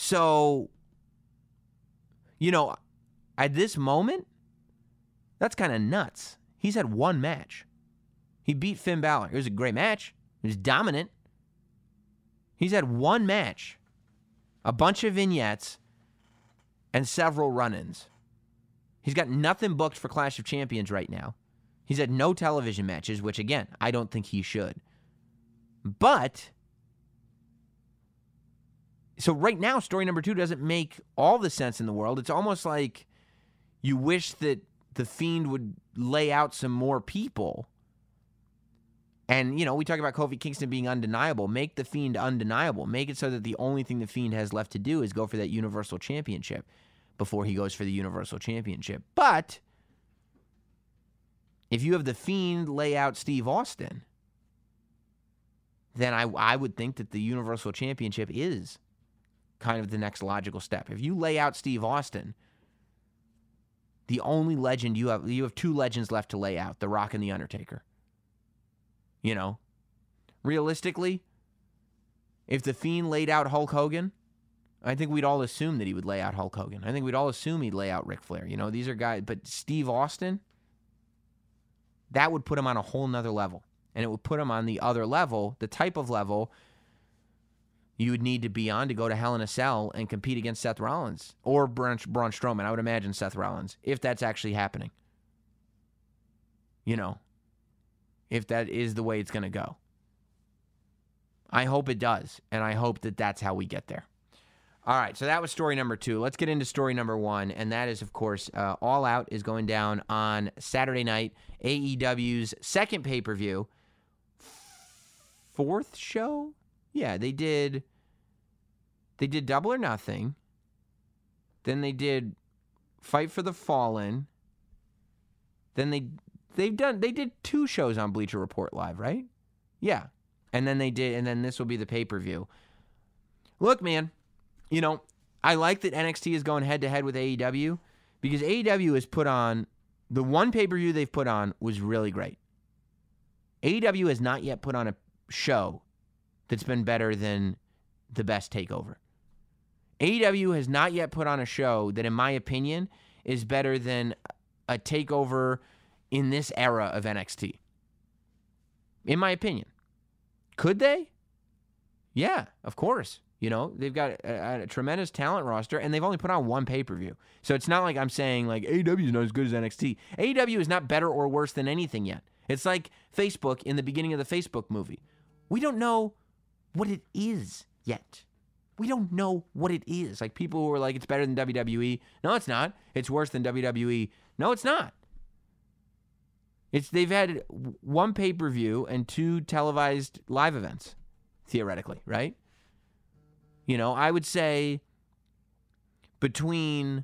So, you know, at this moment, that's kind of nuts. He's had one match. He beat Finn Balor. It was a great match. He was dominant. He's had one match, a bunch of vignettes, and several run-ins. He's got nothing booked for Clash of Champions right now. He's had no television matches, which, again, I don't think he should. But, so right now, story number two doesn't make all the sense in the world. It's almost like you wish that The Fiend would lay out some more people. And, you know, we talk about Kofi Kingston being undeniable. Make The Fiend undeniable. Make it so that the only thing The Fiend has left to do is go for that Universal Championship before he goes for the Universal Championship. But if you have The Fiend lay out Steve Austin, then I, I would think that the Universal Championship is kind of the next logical step. If you lay out Steve Austin, the only legend you have, you have two legends left to lay out, The Rock and The Undertaker. You know, realistically, if The Fiend laid out Hulk Hogan, I think we'd all assume that he would lay out Hulk Hogan. I think we'd all assume he'd lay out Ric Flair. You know, these are guys, but Steve Austin, that would put him on a whole nother level. And it would put him on the other level, the type of level you would need to be on to go to Hell in a Cell and compete against Seth Rollins or Braun, Braun Strowman. I would imagine Seth Rollins, if that's actually happening. You know, if that is the way it's going to go. I hope it does, and I hope that that's how we get there. All right, so that was story number two. Let's get into story number one, and that is, of course, uh, All Out is going down on Saturday night, A E W's second pay-per-view. Fourth show? Yeah, they did they did Double or Nothing. Then they did Fight for the Fallen. Then they they've done they did two shows on Bleacher Report Live, right? Yeah. And then they did and then this will be the pay-per-view. Look, man, you know, I like that N X T is going head to head with A E W because A E W has put on the one pay-per-view they've put on was really great. A E W has not yet put on a show that's been better than the Best Takeover. A E W has not yet put on a show that, in my opinion, is better than a takeover in this era of N X T. In my opinion. Could they? Yeah, of course. You know, they've got a, a tremendous talent roster, and they've only put on one pay-per-view. So it's not like I'm saying, like, A E W is not as good as N X T. A E W is not better or worse than anything yet. It's like Facebook in the beginning of the Facebook movie. We don't know what it is yet. We don't know what it is. Like people who are like, it's better than W W E. No, it's not. It's worse than W W E. No, it's not. It's they've had one pay-per-view and two televised live events, theoretically, right? You know, I would say between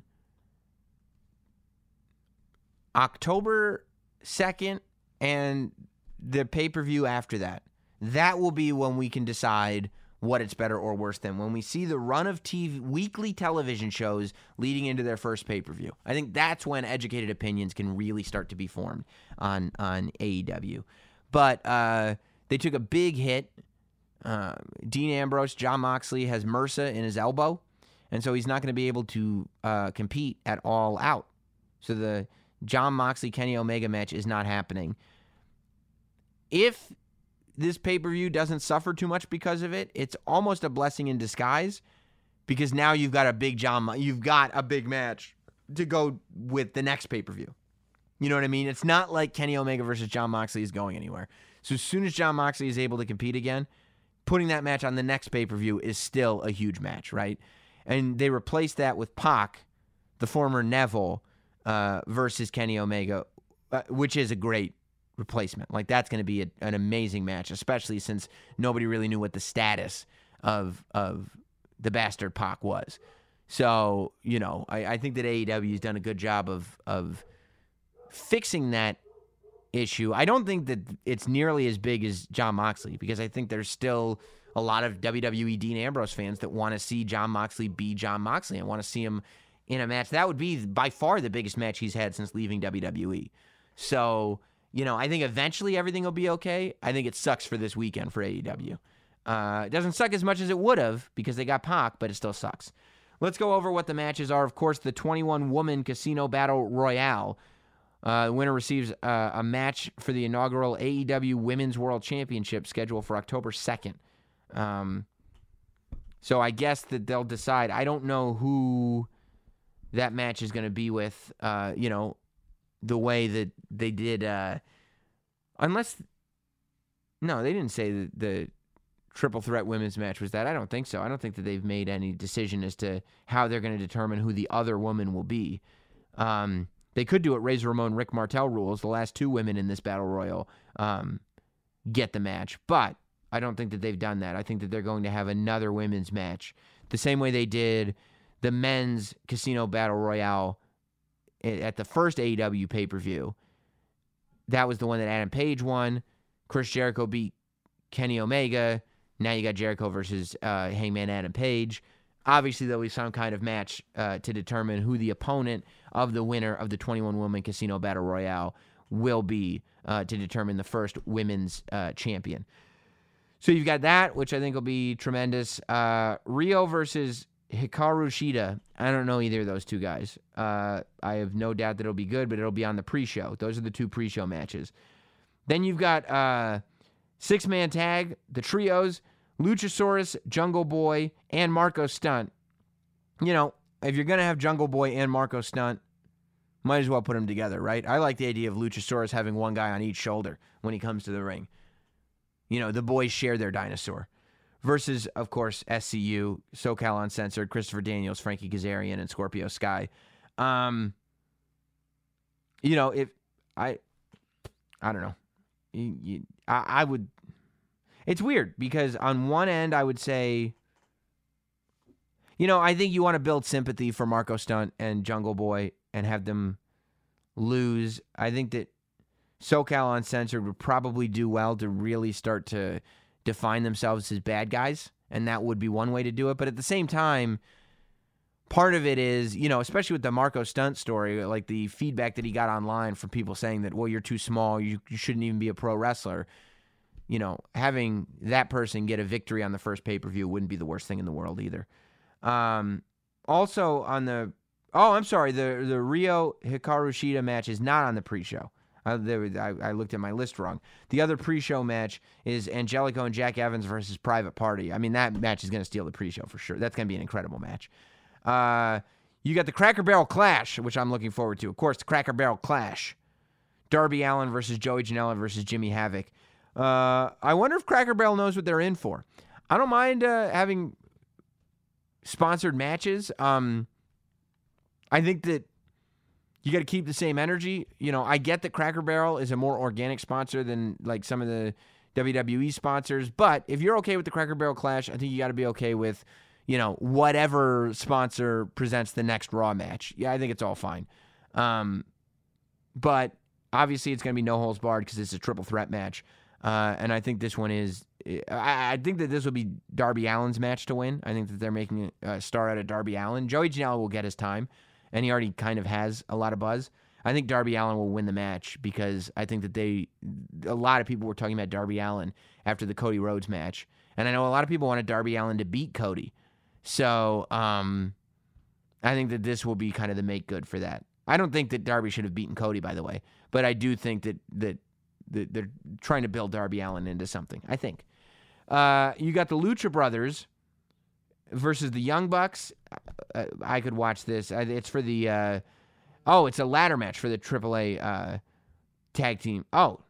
October second and the pay-per-view after that, that will be when we can decide what it's better or worse than. When we see the run of T V, weekly television shows leading into their first pay-per-view. I think that's when educated opinions can really start to be formed on, on A E W. But uh, they took a big hit. Uh, Dean Ambrose, Jon Moxley has M R S A in his elbow, and so he's not going to be able to uh, compete at All Out. So the Jon Moxley Kenny Omega match is not happening. If this pay-per-view doesn't suffer too much because of it, it's almost a blessing in disguise because now you've got a big John, you've got a big match to go with the next pay-per-view. You know what I mean? It's not like Kenny Omega versus Jon Moxley is going anywhere. So as soon as Jon Moxley is able to compete again, putting that match on the next pay-per-view is still a huge match, right? And they replaced that with Pac, the former Neville, uh, versus Kenny Omega, uh, which is a great replacement. Like, that's going to be a, an amazing match, especially since nobody really knew what the status of of the bastard Pac was. So, you know, I, I think that A E W has done a good job of of fixing that issue. I don't think that it's nearly as big as Jon Moxley because I think there's still a lot of W W E Dean Ambrose fans that want to see Jon Moxley be Jon Moxley and want to see him in a match. That would be by far the biggest match he's had since leaving W W E. So, you know, I think eventually everything will be okay. I think it sucks for this weekend for A E W. Uh, it doesn't suck as much as it would have because they got Pac, but it still sucks. Let's go over what the matches are. Of course, the twenty-one woman Casino Battle Royale. Uh, the winner receives uh, a match for the inaugural A E W Women's World Championship scheduled for October second. Um, so I guess that they'll decide. I don't know who that match is going to be with, uh, you know, the way that they did. Uh, unless, no, they didn't say that the triple threat women's match was that. I don't think so. I don't think that they've made any decision as to how they're going to determine who the other woman will be. Um, they could do it Razor Ramon, Rick Martel rules. The last two women in this battle royal um, get the match, but I don't think that they've done that. I think that they're going to have another women's match the same way they did the men's Casino Battle Royale at the first A E W pay-per-view. That was the one that Adam Page won. Chris Jericho beat Kenny Omega. Now you got Jericho versus uh, Hangman Adam Page. Obviously, there'll be some kind of match uh, to determine who the opponent of the winner of the twenty-one woman Casino Battle Royale will be uh, to determine the first women's uh, champion. So you've got that, which I think will be tremendous. Uh, Rio versus Hikaru Shida. I don't know either of those two guys. Uh, I have no doubt that it'll be good, but it'll be on the pre-show. Those are the two pre-show matches. Then you've got uh, six-man tag, the trios, Luchasaurus, Jungle Boy, and Marco Stunt. You know, if you're going to have Jungle Boy and Marco Stunt, might as well put them together, right? I like the idea of Luchasaurus having one guy on each shoulder when he comes to the ring. You know, the boys share their dinosaur. Versus, of course, S C U, SoCal Uncensored, Christopher Daniels, Frankie Kazarian, and Scorpio Sky. Um, you know, if I, I don't know. You, you, I, I would. It's weird because on one end, I would say, you know, I think you want to build sympathy for Marco Stunt and Jungle Boy and have them lose. I think that SoCal Uncensored would probably do well to really start to define themselves as bad guys, and that would be one way to do it. But at the same time, part of it is, you know, especially with the Marco Stunt story, like the feedback that he got online from people saying that, well, you're too small, you, you shouldn't even be a pro wrestler. You know, having that person get a victory on the first pay-per-view wouldn't be the worst thing in the world either. Um, also on the, oh, I'm sorry, the the Rio Hikaru Shida match is not on the pre-show. Uh, there, I, I looked at my list wrong. The other pre-show match is Angelico and Jack Evans versus Private Party. I mean, that match is going to steal the pre-show for sure. That's going to be an incredible match. Uh, you got the Cracker Barrel Clash, which I'm looking forward to. Of course, the Cracker Barrel Clash. Darby Allin versus Joey Janela versus Jimmy Havoc. Uh, I wonder if Cracker Barrel knows what they're in for. I don't mind uh, having sponsored matches. Um, I think that you got to keep the same energy. You know, I get that Cracker Barrel is a more organic sponsor than like some of the W W E sponsors, but if you're okay with the Cracker Barrel Clash, I think you got to be okay with, you know, whatever sponsor presents the next Raw match. Yeah, I think it's all fine. Um, but obviously it's going to be no holds barred because it's a triple threat match. Uh, and I think this one is, I, I think that this will be Darby Allin's match to win. I think that they're making a star out of Darby Allin. Joey Janela will get his time, and he already kind of has a lot of buzz. I think Darby Allin will win the match because I think that they, a lot of people were talking about Darby Allin after the Cody Rhodes match. And I know a lot of people wanted Darby Allin to beat Cody. So um, I think that this will be kind of the make good for that. I don't think that Darby should have beaten Cody, by the way, but I do think that that, that they're trying to build Darby Allin into something, I think. Uh, you got the Lucha Brothers versus the Young Bucks. Uh, I could watch this. It's for the, uh, oh, it's a ladder match for the triple A uh, tag team. Oh,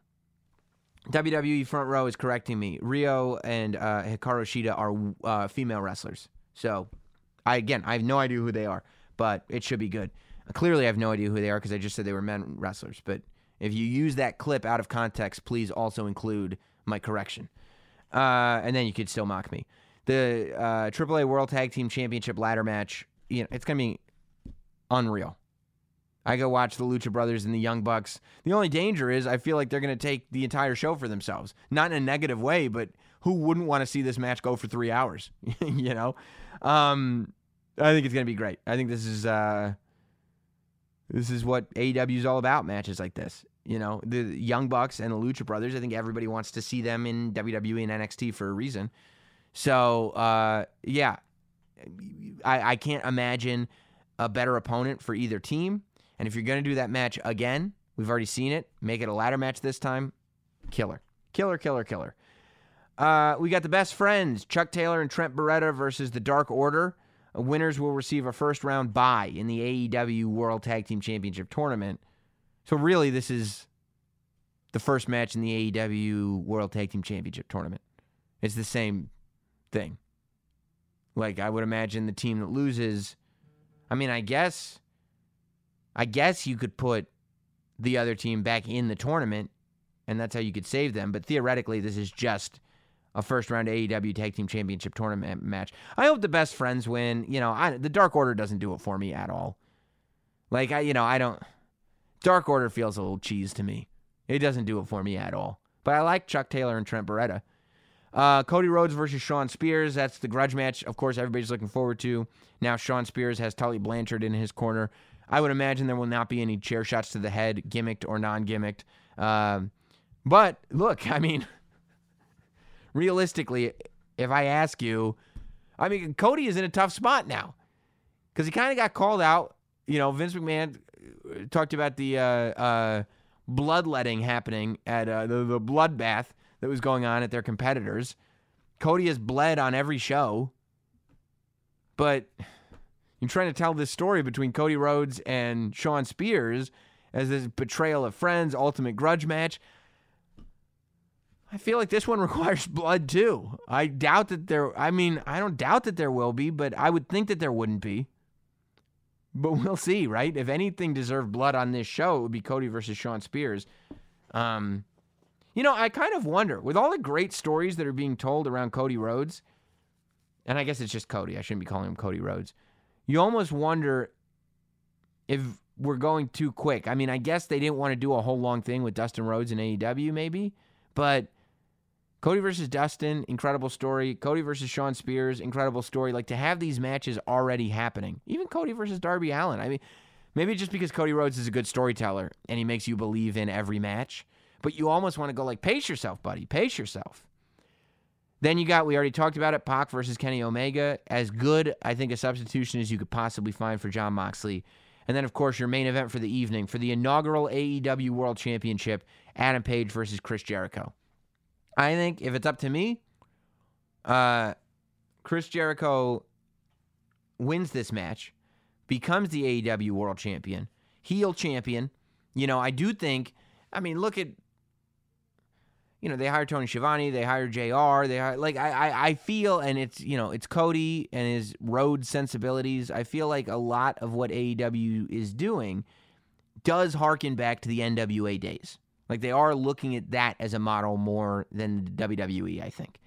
W W E Front Row is correcting me. Rio and uh, Hikaru Shida are uh, female wrestlers. So, I again, I have no idea who they are, but it should be good. Clearly, I have no idea who they are because I just said they were men wrestlers. But if you use that clip out of context, please also include my correction. Uh, and then you could still mock me. The uh, triple A World Tag Team Championship ladder match, you know, it's going to be unreal. I go watch the Lucha Brothers and the Young Bucks. The only danger is I feel like they're going to take the entire show for themselves. Not in a negative way, but who wouldn't want to see this match go for three hours? you know? Um, I think it's going to be great. I think this is... Uh, This is what A E W is all about, matches like this. You know, the Young Bucks and the Lucha Brothers, I think everybody wants to see them in W W E and N X T for a reason. So, uh, yeah, I, I can't imagine a better opponent for either team. And if you're going to do that match again, we've already seen it, make it a ladder match this time, killer. Killer, killer, killer. Uh, we got the best friends, Chuck Taylor and Trent Beretta versus the Dark Order. Winners will receive a first-round bye in the A E W World Tag Team Championship Tournament. So really, this is the first match in the A E W World Tag Team Championship Tournament. It's the same thing. Like, I would imagine the team that loses, I mean, I guess, I guess you could put the other team back in the tournament, and that's how you could save them. But theoretically, this is just a first-round A E W Tag Team Championship Tournament match. I hope the best friends win. You know, I, the Dark Order doesn't do it for me at all. Like, I, you know, I don't, Dark Order feels a little cheese to me. It doesn't do it for me at all. But I like Chuck Taylor and Trent Beretta. Uh, Cody Rhodes versus Shawn Spears. That's the grudge match, of course, everybody's looking forward to. Now Shawn Spears has Tully Blanchard in his corner. I would imagine there will not be any chair shots to the head, gimmicked or non-gimmicked. Uh, but, look, I mean, realistically, if I ask you, I mean, Cody is in a tough spot now. Because he kind of got called out. You know, Vince McMahon talked about the uh, uh, bloodletting happening at uh, the, the bloodbath that was going on at their competitors. Cody has bled on every show. But you're trying to tell this story between Cody Rhodes and Shawn Spears as this betrayal of friends, ultimate grudge match. I feel like this one requires blood too. I doubt that there, I mean, I don't doubt that there will be, but I would think that there wouldn't be. But we'll see, right? If anything deserved blood on this show, it would be Cody versus Shawn Spears. Um, you know, I kind of wonder, with all the great stories that are being told around Cody Rhodes, and I guess it's just Cody, I shouldn't be calling him Cody Rhodes, you almost wonder if we're going too quick. I mean, I guess they didn't want to do a whole long thing with Dustin Rhodes in A E W maybe, but Cody versus Dustin, incredible story. Cody versus Shawn Spears, incredible story. Like, to have these matches already happening. Even Cody versus Darby Allin. I mean, maybe just because Cody Rhodes is a good storyteller and he makes you believe in every match. But you almost want to go like, pace yourself, buddy. Pace yourself. Then you got, we already talked about it, Pac versus Kenny Omega. As good, I think, a substitution as you could possibly find for Jon Moxley. And then, of course, your main event for the evening, for the inaugural A E W World Championship, Adam Page versus Chris Jericho. I think if it's up to me, uh, Chris Jericho wins this match, becomes the A E W World Champion, heel champion. You know, I do think, I mean, look at, you know, they hired Tony Schiavone, they hired J R, they hired, like, I, I, I feel, and it's, you know, it's Cody and his road sensibilities. I feel like a lot of what A E W is doing does harken back to the N W A days. Like, they are looking at that as a model more than the W W E, I think.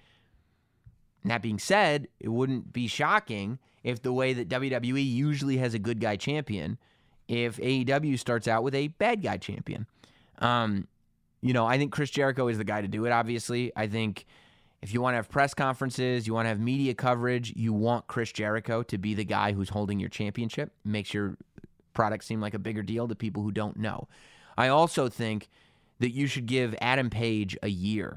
And that being said, it wouldn't be shocking if the way that W W E usually has a good guy champion, if A E W starts out with a bad guy champion. Um, you know, I think Chris Jericho is the guy to do it, obviously. I think if you want to have press conferences, you want to have media coverage, you want Chris Jericho to be the guy who's holding your championship. It makes your product seem like a bigger deal to people who don't know. I also think that you should give Adam Page a year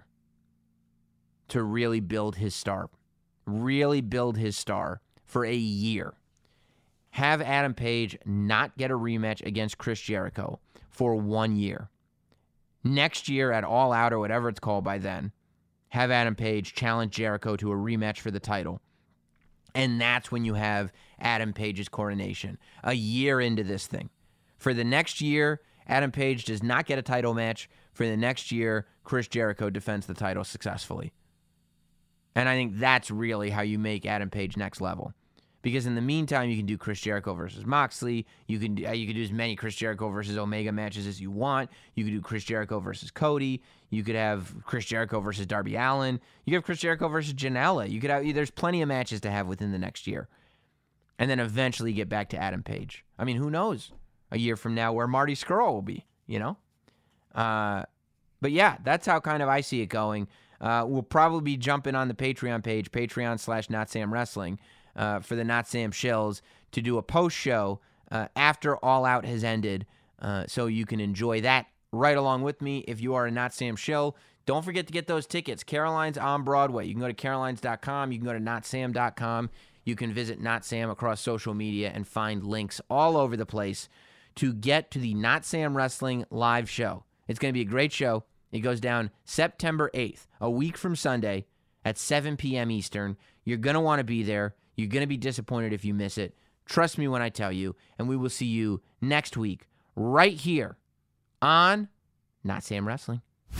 to really build his star. Really build his star for a year. Have Adam Page not get a rematch against Chris Jericho for one year. Next year at All Out or whatever it's called by then, have Adam Page challenge Jericho to a rematch for the title. And that's when you have Adam Page's coronation. A year into this thing. For the next year, Adam Page does not get a title match. For the next year, Chris Jericho defends the title successfully. And I think that's really how you make Adam Page next level. Because in the meantime, you can do Chris Jericho versus Moxley. You can uh, you can do as many Chris Jericho versus Omega matches as you want. You could do Chris Jericho versus Cody. You could have Chris Jericho versus Darby Allin. You could have Chris Jericho versus Janela. You could have, there's plenty of matches to have within the next year. And then eventually get back to Adam Page. I mean, who knows a year from now where Marty Scurll will be, you know? Uh, but yeah, that's how kind of I see it going. Uh, we'll probably be jumping on the Patreon page, Patreon slash Not Sam Wrestling, uh, for the Not Sam Shills to do a post show uh, after All Out has ended, uh, so you can enjoy that right along with me. If you are a Not Sam Shill, Don't forget to get those tickets. Caroline's on Broadway. You can go to carolines dot com. You can go to not sam dot com. You can visit Not Sam across social media and find links all over the place to get to the Not Sam Wrestling live show. It's going to be a great show. It goes down September eighth, a week from Sunday at seven p.m. Eastern. You're going to want to be there. You're going to be disappointed if you miss it. Trust me when I tell you. And we will see you next week right here on Not Sam Wrestling.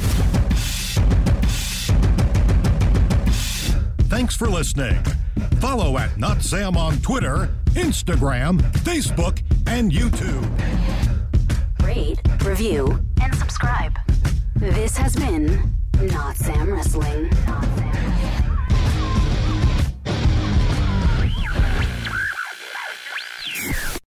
Thanks for listening. Follow at Not Sam on Twitter, Instagram, Facebook, and YouTube. Rate, review, and subscribe. This has been Not Sam Wrestling. Not Sam.